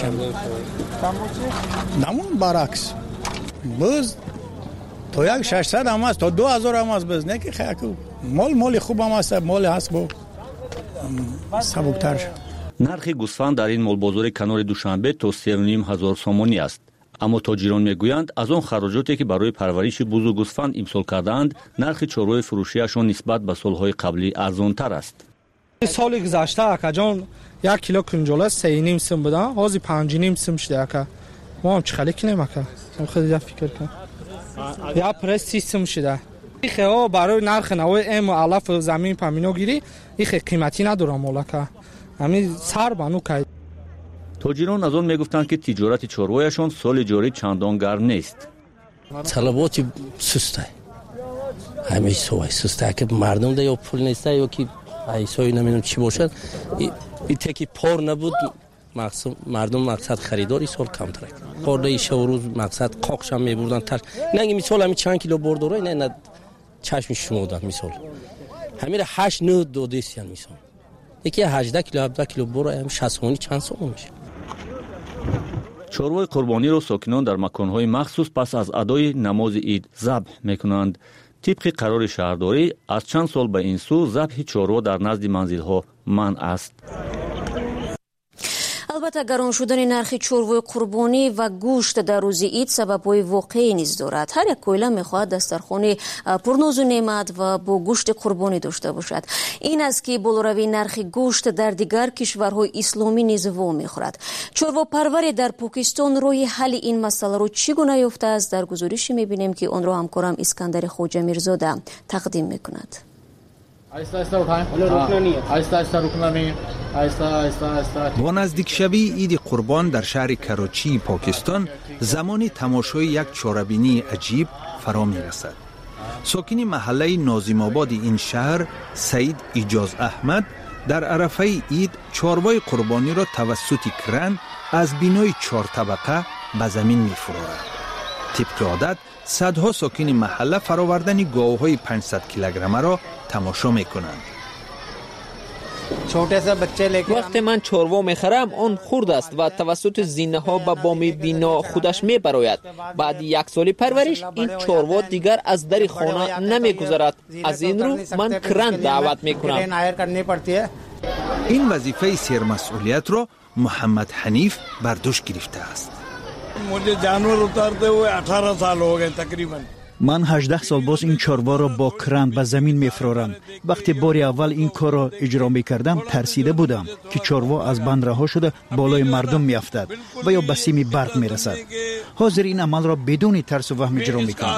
نمون برعکس باز تا یک ششصد هم است تا دو هزار هم است، باز نه که خیلی مال مال خوب هم است، مال هست با سبکتر شد. نرخ گوسفند در این مال بازار کنار دوشنبه تا سه و نیم هزار سومانی است، اما تاجران میگویند از آن خراجاتی که برای پرورش بوز و گوسفند امسال کردند نرخ چوروای فروشیشان نسبت به سالهای قبلی ارزانتر است. سال گذشته اکا جان یک کیلو کنجاله سه و نیم سم بودن، حاضی پنج و نیم سم شده اکا. ما هم چه خالی کنیم اکا؟ خیلی فکر کنم یا پرس سیستم شده ایخه ها برای نرخ نوای ام و علف و زمین پامینو گیری ایخه قیمتی نداره مولاکا همین سر بانو که تاجران از آن میگفتند که تجارت چروایشان سال جاری چندان گرم نیست. طلبات سسته همه سوای سسته که مردم ده یا پول نیسته یا که ایسایی نمیدونم چی باشد این تکی پار نبود مقصد مردم مقصد خریداری سال کم ترک پار شو روز مقصد قاقش هم میبردن تر نه مثال همین چند کیلو برداره نه نه چشم شما داد مثال همین هشت نه دو دیسیان مثال یکی هجده کیلو هفده کیلو بره هم شصت چند سال میشه. چروای قربانی را ساکنان در مکانهای مخصوص پس از ادای نماز عید ذبح میکنند. طبق قرار شهرداری از چند سال به این سو ذبح چروا در نزد منزل‌ها منع است. البته گران شدن نرخ چروای قربانی و گوشت در روز عید سبب‌های واقعی نیز دارد. هر یک عائله می‌خواهد دسترخوان پرناز و نعمت و با گوشت قربانی داشته باشد. این است که بالاروی نرخ گوشت در دیگر کشورهای اسلامی نیز وا می‌خورد. چروا پروری در پاکستان روی حل این مسئله را چگونه یافته است در گزارشی می‌بینیم که آن را همکارم اسکندر خواجه میرزاده تقدیم می‌کند. با نزدیک شوی عید قربان در شهر کراچی پاکستان زمان تماشای یک چاره‌بینی عجیب فرا می‌رسد. ساکن محله ناظم آباد این شهر سعید ایجاز احمد در عرفه عید چاروای قربانی را توسط کرن از بینای چهار طبقه به زمین می‌فرارد. طبق عادت صدها ساکن محله فراوردن گاوهای پانصد کیلوگرمه را تماشا می‌کنند. وقتی من چروا میخرم آن خرد است و توسط زینه ها به بام بینا خودش میبراید. بعد یک سال پرورش این چروا دیگر از در خانه نمیگذرد. از این رو من کرن دعوت میکنم. این وظیفه سرمسئولیت را محمد حنیف بر دوش گرفته است. مجھے جانور اتارتے ہوئے اٹھارہ سال ہو گئے تقریباً. من هجده سال باز این چاروا را با کرند به زمین میفرارم. وقتی باری اول این کار را اجرا میکردم ترسیده بودم که چاروا از بند رها شده بالای مردم میافتد و یا به سیم برق میرسد. حاضر این عمل را بدون ترس و وهم اجرا میکنم.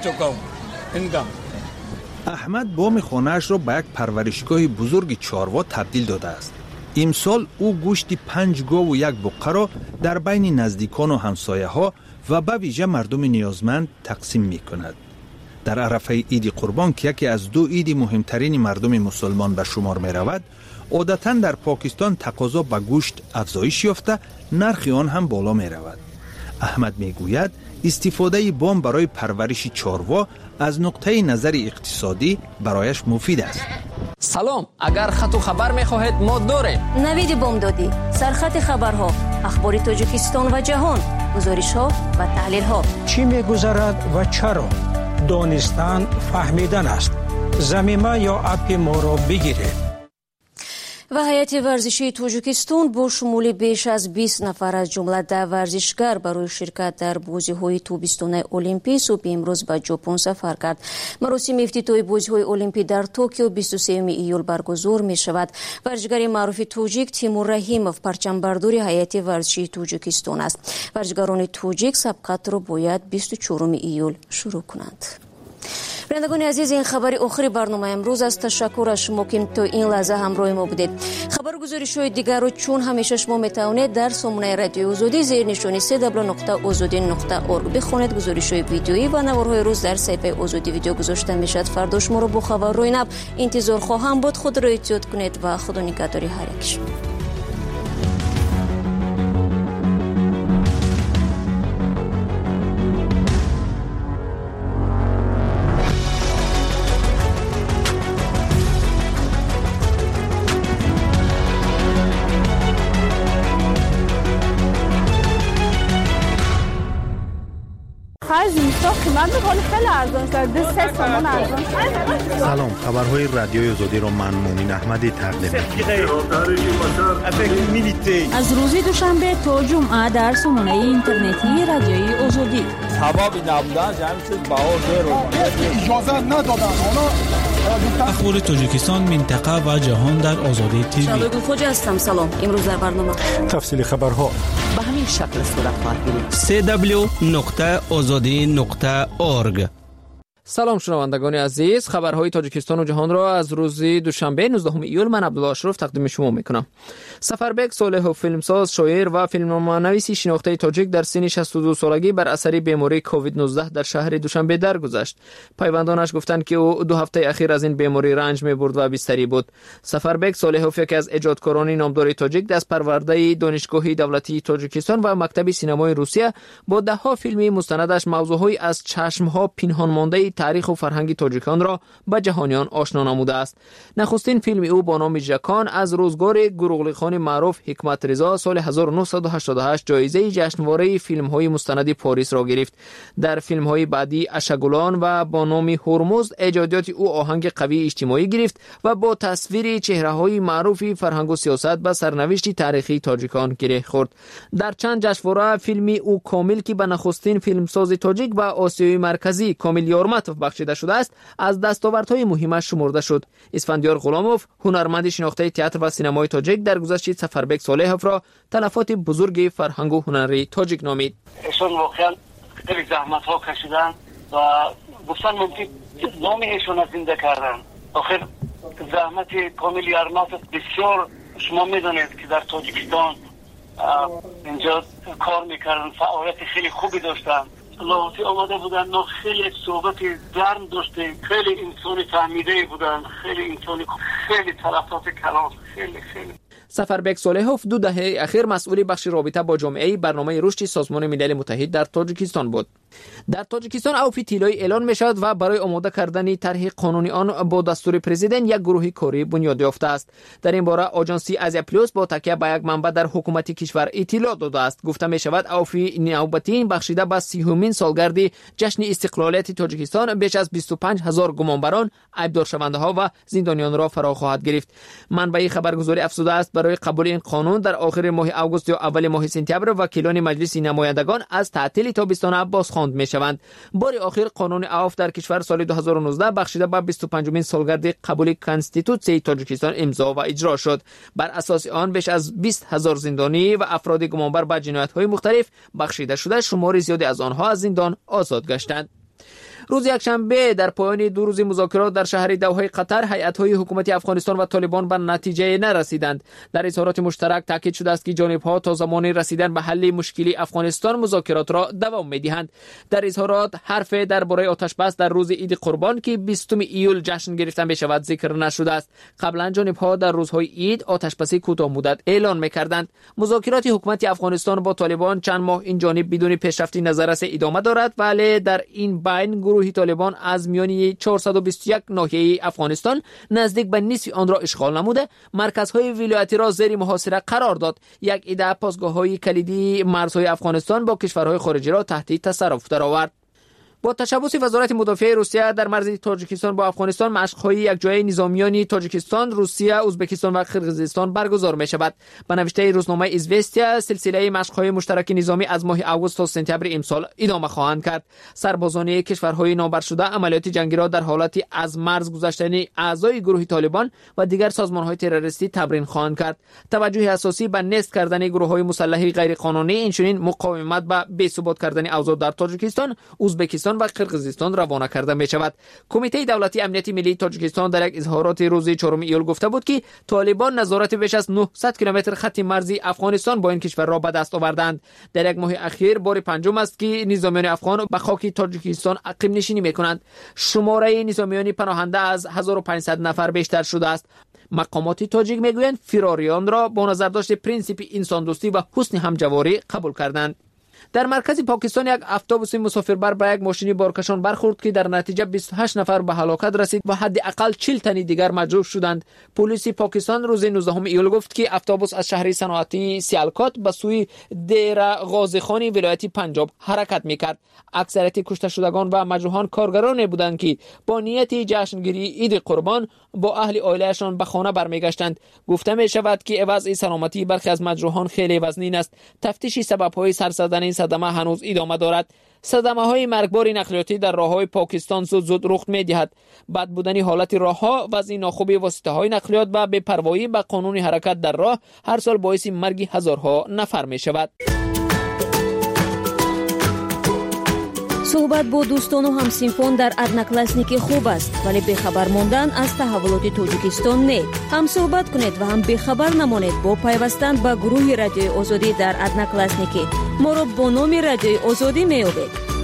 احمد بام خانه‌اش را به یک پرورشگاه بزرگ چاروا تبدیل داده است. امسال او گوشت پنج گاو و یک بقه را در بین نزدیکان و همسایه ها و به ویژه مردم نیازمند تقسیم می کند. در عرفه عید قربان که یکی از دو عید مهمترین مردم مسلمان به شمار می رود، عادتاً در پاکستان تقاضا به گوشت افزایش یافته، نرخ آن هم بالا می رود. احمد می گوید استفاده بام برای پرورش چاروا از نقطه نظر اقتصادی برایش مفید است. سلام، اگر خط و خبر می خواهید ما داریم. نوید بامدادی، سرخط خبرها، اخبار تاجیکستان و جهان، گزارش ها و تحلیل ها. چی می گذرد و چرا؟ دانستن فهمیدن است. زمینه یا اپ ما را بگیرید. و هیئت ورزشی تاجیکستان با شمول بیش از بیست نفر از جمله ده ورزشگر برای شرکت در بازی‌های تابستانه المپی صبح امروز به ژاپن سفر کرد. مراسم افتتاحی بازی‌های المپی در توکیو بیست و سوم ایول برگزار می‌شود. ورزشگر معروف تاجیک تیمور رحیموف پرچمبردار هیئت ورزشی تاجیکستان است. ورزشگران تاجیک سبقت را باید بیست و چهارم ایول شروع کنند. بینندگان عزیز، این خبر آخری برنامه امروز است. تشکر از شما که تا این لحظه همراه ما بودید. خبر گزارش‌های دیگر رو چون همیشه شما میتوانید در سامانه رادیو آزادی زیر نشانی سه دبلیو نقطه آزادی نقطه اورگ بخوانید. گزارش‌های ویدیویی و نوارهای روز در صفحه آزادی ویدیو گذاشته میشد. فردا شما رو با خبر روی نب انتظار خواهم بود. خود را احتیاط کنید و خدا نگهداری هر یک. سلام، خبرهای رادیوی آزادی را من مومن احمدی تقدیم می‌کنم. از روز دوشنبه تا جمعه در سامانه اینترنتی رادیوی آزادی. سبب نبودن جمعی چیز بهار رو اجازه ندادن. اخبار تاجیکستان، منطقه و جهان در آزادی تیوی. شادو خواجه هستم. سلام. امروز در برنامه تفصیل خبرها. به همین همین شکل صورت خواهد گرفت. سی دبلیو نقطه آزادی نقطه اورگ. سلام شنوندگان عزیز، خبرهای تاجیکستان و جهان را از روز دوشنبه نوزدهم ایول من عبدالله اشرف تقدیم شما میکنم. سفربک صالح، فیلمساز، شاعر و فیلمنامه‌نویس شناخته تاجیک در سن شصت و دو سالگی بر اثر بیماری کووید نوزده در شهر دوشنبه درگذشت. پیوندانش گفتند که او دو هفته اخیر از این بیماری رنج می‌برد و بستری بود. سفربک صالح یکی از ایجادکاران نامدار تاجیک دست پرورده دانشگاه دولتی تاجیکستان و مکتب سینمای روسیه با ده ها فیلم مستندش موضوعهای از چشم‌ها پنهان مانده تاریخ و فرهنگ تاجیکان را به جهانیان آشنا نموده است. نخستین فیلم او با نام ژکان از روزگار گروغلی خان معروف حکمت رضا سال هزار و نهصد و هشتاد و هشت جایزه جشنواره فیلم‌های مستند پاریس را گرفت. در فیلم‌های بعدی اشگولان و با نام هرمزد ایجادات او آهنگ قوی اجتماعی گرفت و با تصویر چهره‌های معروف فرهنگ و سیاست به سرنوشت تاریخی تاجیکان گره خورد. در چند جشنواره فیلم او کامل که به نخستین فیلمساز تاجیک و آسیای مرکزی کامل یارمت بخشیده شده است از دستاوردهای مهمش شمرده شد. اسفندیار غلاموف، هنرمند شناخته تئاتر و سینمای تاجیک، در گذشته سفربک صالح را تلفات بزرگ فرهنگ و هنری تاجیک نامید. ایشان واقعا خیلی زحمت ها کشیدن و گفتن ممکن نام ایشان را زنده کردن. آخر زحمت کامل یارمت بسیار، شما میدونید که در تاجیکستان اینجا کار میکردن، فعالیت خیلی خوبی داشتن. لاحظی آمده بودن، ما خیلی صحبت گرم داشتیم، خیلی انسانی فهمیده بودن، خیلی انسانی، خیلی تلفات کلام، خیلی خیلی. سفربک صالحوف دو دهه اخیر مسئول بخش رابطه با جامعه برنامه رشد سازمان ملل متحد در تاجیکستان بود. در تاجیکستان اوفی طلایی اعلان میشد و برای آماده کردن طرح قانونی آن با دستور پرزیدنت یک گروه کاری بنیاد یافته است. در این باره آژانسی آزیا پلاس با تکیه به یک منبع در حکومت کشور اطلاع داده است. گفته می شود اوفی نوبتی بخشیده به سیومین سالگرد جشن استقلالیت تاجیکستان بیش از بیست و پنج هزار گمانبران، عیبدار شونده ها و زندانیان را فرا خواهد گرفت. منبع خبرگزاری افزوده است برای قبول این قانون در آخر ماه آگوست یا اول ماه سپتامبر وکیلان مجلس نمایندگان از تعطیل تابستانه بازخواند میشوند. بار آخر قانون اوف در کشور سال دو هزار و نوزده بخشیده به بیست و پنجمین سالگرد قبول کانستیتوسیون تاجیکستان امضا و اجرا شد. بر اساس آن بیش از بیست هزار زندانی و افراد گمانبر به جنایت‌های مختلف بخشیده شده، شماری زیادی از آنها از زندان آزاد گشتند. روز یکشنبه در پایان دو روز مذاکرات در شهر دوحه قطر، هیئت‌های حکومت افغانستان و طالبان به نتیجه نرسیدند. در اظهارات مشترک تاکید شده است که جانب‌ها تا زمان رسیدن به حل مشکلی افغانستان مذاکرات را دوام می‌دهند. در اظهارات حرف درباره آتش‌بس در روز عید قربان که بیستم ایول جشن گرفته می‌شود ذکر نشده است. قبلا جانب‌ها در روزهای عید آتش‌بسی کوتاه مدت اعلان می‌کردند. مذاکرات حکومت افغانستان با طالبان چند ماه این جانب بدون پیشرفتی نظر رس ادامه دارد، ولی در این بین گروه طالبان از میان چهارصد و بیست و یک ناحیه افغانستان نزدیک به نصف آن را اشغال نموده، مرکزهای ولایتی را زیر محاصره قرار داد. یک عده پاسگاه‌های کلیدی مرزهای افغانستان با کشورهای خارجی را تحت تصرف درآورد. با تشبث وزارت مدافع روسیه در مرز تاجیکستان با افغانستان مشق‌های یکجایی نظامیان تاجیکستان، روسیه، ازبکستان و قرقیزستان برگزار می‌شود. به نوشته روزنامه ایزوستیا، سلسله مشق‌های مشترک نظامی از ماه آگوست تا سپتامبر امسال ادامه خواهند کرد. سربازان کشورهای نامور شده عملیات جنگی را در حالتی از مرز گذشتن اعضای گروه طالبان و دیگر سازمان‌های تروریستی تمرین خواهند کرد. توجه اساسی به نست کردن گروه‌های مسلح غیرقانونی، اینچنین مقاومت به بی‌ثبات کردن اوضاع در تاجیکستان، ازبکستان و قرقیزستان روانه کرده می شود. کمیته دولتی امنیت ملی تاجیکستان در یک اظهارات روز چهارم ایول گفته بود که طالبان نظارت بیش از نهصد کیلومتر خط مرزی افغانستان با این کشور را به دست آوردند. در یک ماه اخیر بار پنجم است که نظامیان افغان به خاک تاجیکستان اقیم نشینی می کنند. شماره نظامیان پناهنده از هزار و پانصد نفر بیشتر شده است. مقامات تاجیک میگویند فراریان را با نظر داشت پرینسیپ انسان دوستی و حسن همجواری قبول کردند. در مرکز پاکستان یک اتوبوس مسافربر به یک ماشین بارکشان برخورد که در نتیجه بیست و هشت نفر به هلاکت رسید و حداقل چهل تن دیگر مجروح شدند. پلیس پاکستان روز نوزدهم ایول گفت که اتوبوس از شهر صنعتی سیالکوت به سوی دیر غازیخان ولایت پنجاب حرکت میکرد. اکثریت کشته شدگان و مجروحان کارگران بودند که با نیت جشنگیری عید قربان با اهل عائلهشان به خانه برمیگشتند. گفته می شود که وضع سلامتی برخی از مجروحان خیلی وزنین است. تفتیش سبب‌های سر زدن این صدمه هنوز ادامه دارد. صدمه‌های مرگبار نقلیاتی در راه‌های پاکستان زود زود رخ می‌دهد. بد بودن حالت راه‌ها، وضع ناخوبی واسطه‌های نقلیات و بی‌پروایی به قانون حرکت در راه هر سال باعث مرگ هزارها نفر می‌شود. صحبت با دوستان و همسینفان در ادناکلاسنیکی خوب است، ولی بخبر ماندن از تحولات تاجیکستان نه. هم صحبت کنید و هم بخبر نمانید با پیوستن به گروه رادیوی آزادی در ادناکلاسنیکی. ما را با نام رادیوی آزادی می‌یابید.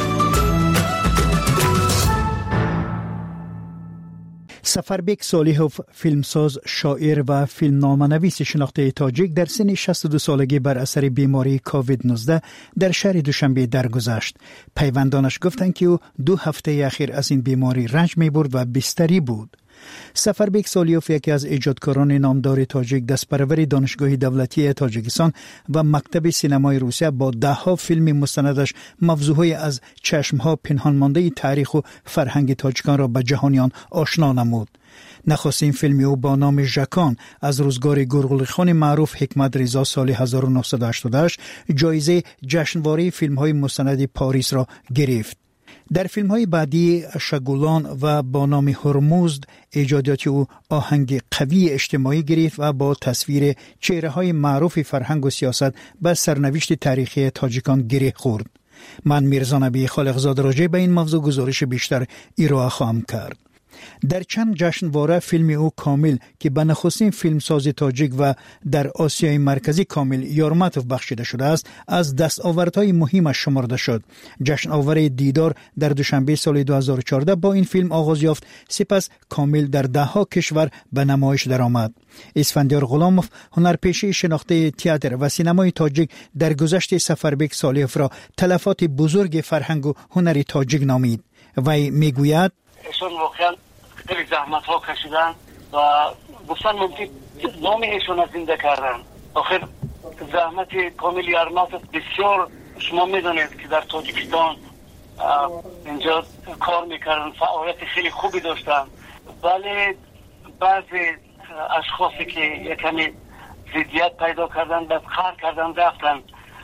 سفربک صالحوف، فیلمساز، شاعر و فیلمنامه‌نویس شناخته تاجیک در سن شصت و دو سالگی بر اثر بیماری کووید نوزده در شهر دوشنبه درگذشت. پیوندانش گفتند که او دو هفته اخیر از این بیماری رنج می‌برد و بستری بود. سفربک صالحوف یکی از ایجادکاران نامدار تاجیک، دستپرور دانشگاه دولتی تاجیکستان و مکتب سینمای روسیه، با ده ها فیلم مستندش موضوعهای از چشمها پنهان مانده تاریخ و فرهنگ تاجیکان را به جهانیان آشنا نمود. نخستین فیلم او با نام ژکان از روزگار گرگولیخان معروف حکمت رضا سال هزار و نهصد و هشتاد و هشت جایزه جشنواره فیلم‌های مستند پاریس را گرفت. در فیلم‌های بعدی شگولان و با نام هرمزد ایجادات او آهنگ قوی اجتماعی گرفت و با تصویر چهره‌های معروف فرهنگ و سیاست به سرنوشت تاریخی تاجیکان گره خورد. من میرزا نبی خالقزاد راجع به این موضوع گزارش بیشتر ارائه خواهم کرد. در چند جشنواره فیلم او کامل که به نخستین فیلمساز تاجیک و در آسیای مرکزی کامل یارماتوف بخشیده شده است، از دستاوردهای مهمش شمرده شد. جشن آور دیدار در دوشنبه سال دو هزار و چهارده با این فیلم آغاز یافت، سپس کامل در ده ها کشور به نمایش درآمد. اسفندیار غلاموف، هنرپیشه شناخته تئاتر و سینمای تاجیک، در گذشته سفربک صالحوف را تلفات بزرگ فرهنگ و هنر تاجیک نامید. وی میگوید ایشون واقعا خیلی زحمت ها کشیدن و گفتن ممکن نام ایشون از زنده کردن. آخر زحمت کامل یارماتوف بسیار، شما میدونید که در تاجیکستان اینجا کار میکردن، فعالیت خیلی خوبی داشتن، ولی بعضی اشخاصی که یکمی ضدیت پیدا کردن بعد خار کردن رفتن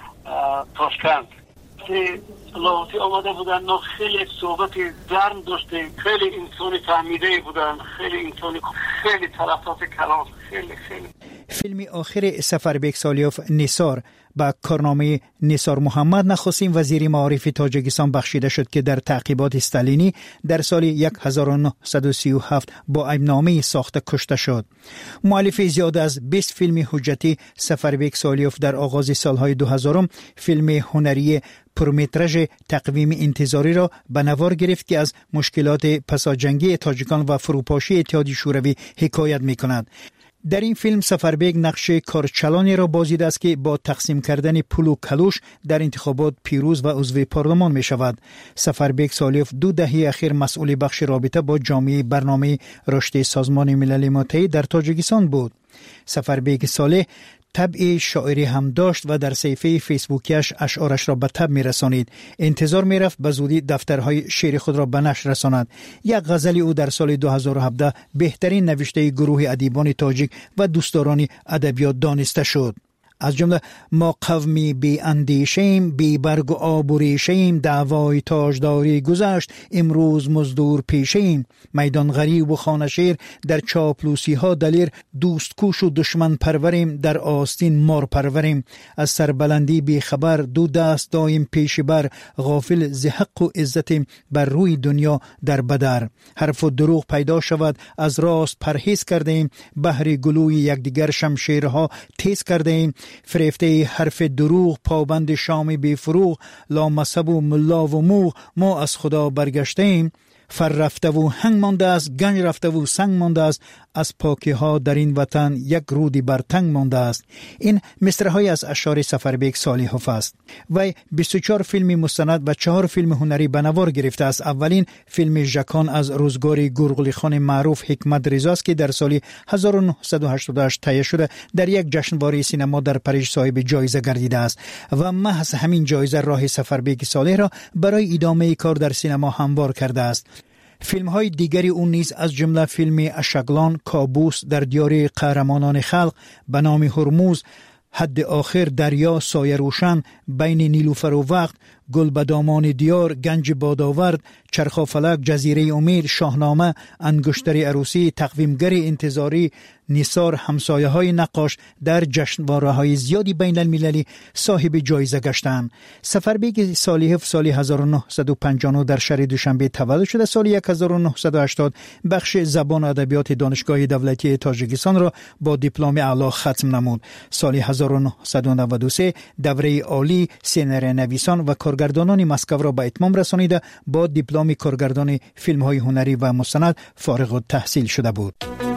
تاشکند که لاحاتی آمده بودن. ما خیلی صحبت گرم داشتیم، خیلی انسانی فهمیده بودن، خیلی انسانی، خیلی طرفات کلام، خیلی خیلی. فیلم آخر سفربک صالحوف نثار با کارنامه نثار محمد، نخستین وزیر معارف تاجیکستان بخشیده شد که در تعقیبات استالینی در سال هزار و نهصد و سی و هفت با عیبنامه ساخته کشته شد. مؤلف زیاد از بیست فیلم حجتی سفربک صالحوف در آغاز سالهای دو هزارم فیلم هنری پرمترژ تقویم انتظاری را به نوار گرفت که از مشکلات پساجنگی تاجیکان و فروپاشی اتحادیه شوروی حکایت می‌کند. در این فیلم سفربک نقش کارچلانی را بازیده است که با تقسیم کردن پول و کلوش در انتخابات پیروز و عضو پارلمان می شود. سفربک صالحوف دو دهه اخیر مسئول بخش رابطه با جامعه برنامه رشد سازمان ملل متحد در تاجیکستان بود. سفربک صالح طبع شاعری هم داشت و در صفحه فیسبوکیش اشعارش را به تب می رسانید. انتظار می رفت به زودی دفترهای شعر خود را به نشر رساند. یک غزل او در سال دو هزار و هفده بهترین نوشته گروه ادیبان تاجیک و دوستداران ادبیات دانسته شد. از جمله ما قومی بی اندیشیم، بی برگ و آب و ریشیم، دعوای تاجداری گذشت، امروز مزدور پیشیم. میدان غریب و خانه شیر، در چاپلوسی ها دلیر، دوست کوش و دشمن پروریم، در آستین مار پروریم. از سربلندی بی خبر، دو دست دایم پیش بر، غافل ز حق و عزتیم، بر روی دنیا در بدر. حرف و دروغ پیدا شود، از راست پرهیز کردیم، بهر گلوی یکدیگر شمشیرها تیز کردیم. فریفته حرف دروغ، پابند شام بی فروغ، لا مذهب و ملا و موغ، ما از خدا برگشتیم. فر رفته و هنگ مانده است، گنج رفته و سنگ مانده است، از پاکی ها در این وطن یک رودی بر تنگ مانده است. این مصرع‌های از اشعار سفربک صالحوف است. و بیست و چهار فیلم مستند و چهار فیلم هنری به نوار گرفته است. اولین فیلم ژکان از روزگار گرگولیخان معروف حکمت رضا است که در سال هزار و نهصد و هشتاد و هشت تهیه شده در یک جشنواره سینما در پاریس صاحب جایزه گردیده است و محض همین جایزه راه سفربک صالح را برای ادامه کار در سینما هموار کرده است. فیلم های دیگری اون نیز از جمله فیلم اشگلان، کابوس، در دیار قهرمانان خلق، به نام هرمزد، حد آخر، دریا، سایه روشن، بین نیلوفر و وقت، گل به دامان دیار، گنج بادآورد، چرخ و فلک، جزیره امید، شاهنامه، انگشتر عروسی، تقویمگر انتظاری، نیسار همسایه های نقاش در جشنواره های زیادی بین المللی صاحب جایزه گشتند. سفربیگ صالحیف سال هزار و نهصد و پنجاه و نه در شهر دوشنبه تولد شده. سال هزار و نهصد و هشتاد بخش زبان و ادبیات دانشگاه دولتی تاجیکستان را با دیپلم اعلی ختم نمود. سال هزار و نهصد و نود و سه دوره عالی سینری نویسان و کارگردانان مسکو را به اتمام رسانیده با دیپلم کارگردان فیلم های هنری و مستند فارغ التحصیل شده بود.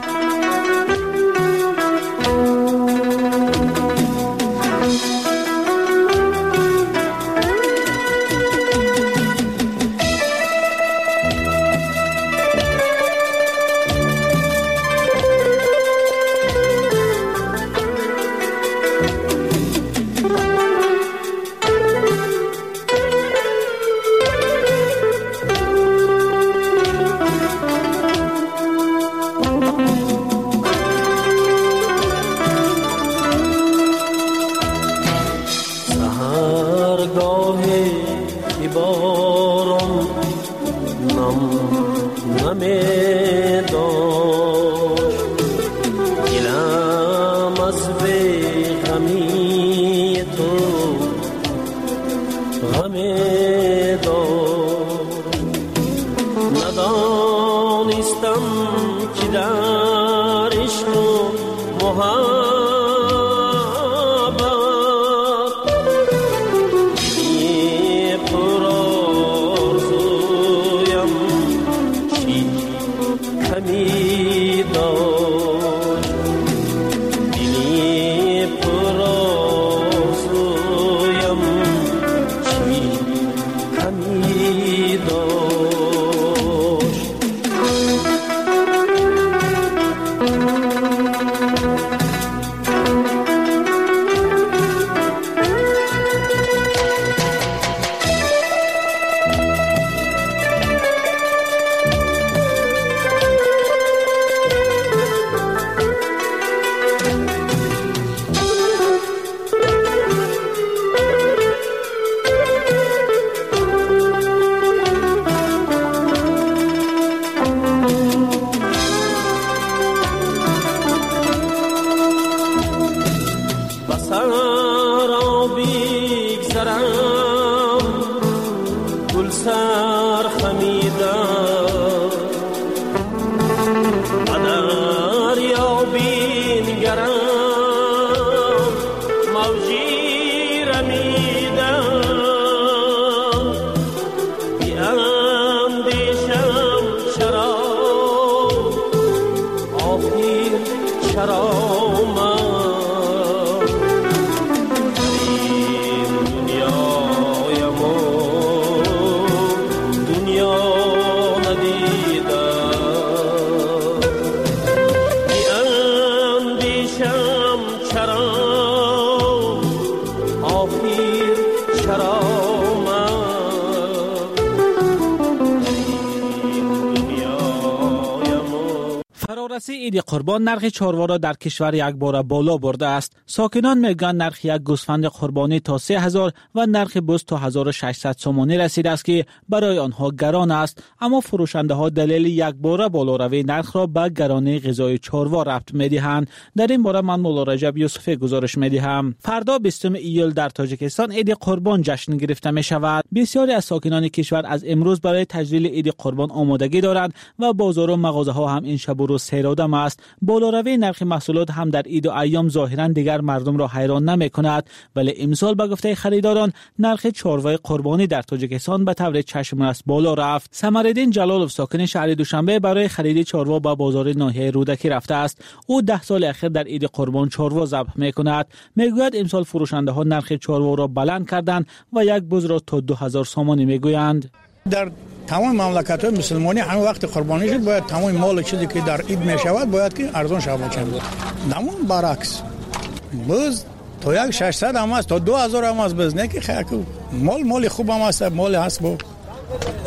فرارسی عید قربان نرخ چاروا را در کشور یک بار بالا برده است. ساکنان میگن نرخ یک گوسفند قربانی تا سه هزار و نرخ بز تا هزار و ششصد سومانی رسیده است که برای آنها گران است، اما فروشنده ها دلیل یک بار بالا روی نرخ را به گرانی غذای چاروا ربط میدهند. در این باره من مولا رجب یوسفی گزارش میدهم. فردا بیستم ایول در تاجیکستان عید قربان جشن گرفته می شود. بسیاری از ساکنان کشور از امروز برای تجلیل عید قربان آمادگی دارند و بازار و مغازه ها هم این شب و روز سیرادم است. بالاروی نرخ محصولات هم در عید و ایام ظاهرا دیگر مردم را حیران نمی کند، ولی امسال به گفته خریداران نرخ چاروای قربانی در تاجیکستان به طور چشم‌رس بالا رفت. سمرالدین جلالov ساکن شهر دوشنبه برای خرید چاروا به بازار ناحیه رودکی رفته است. او ده سال اخیر در عید قربان چاروا ذبح می‌کند. میگوید امسال فروشنده ها نرخ چاروا را بلند کردند و یک بز را تا دو هزار سومانی میگویند. در تمام مملکت‌های مسلمانی همین وقت قربانی شد باید تمام مال چیزی که در عید میشود باید که ارزان شود. نمون برعکس بز تا یک ششصد هم است تا دو هزار هم است. بز نه که خیلی مال مال خوب هم است، مال هست با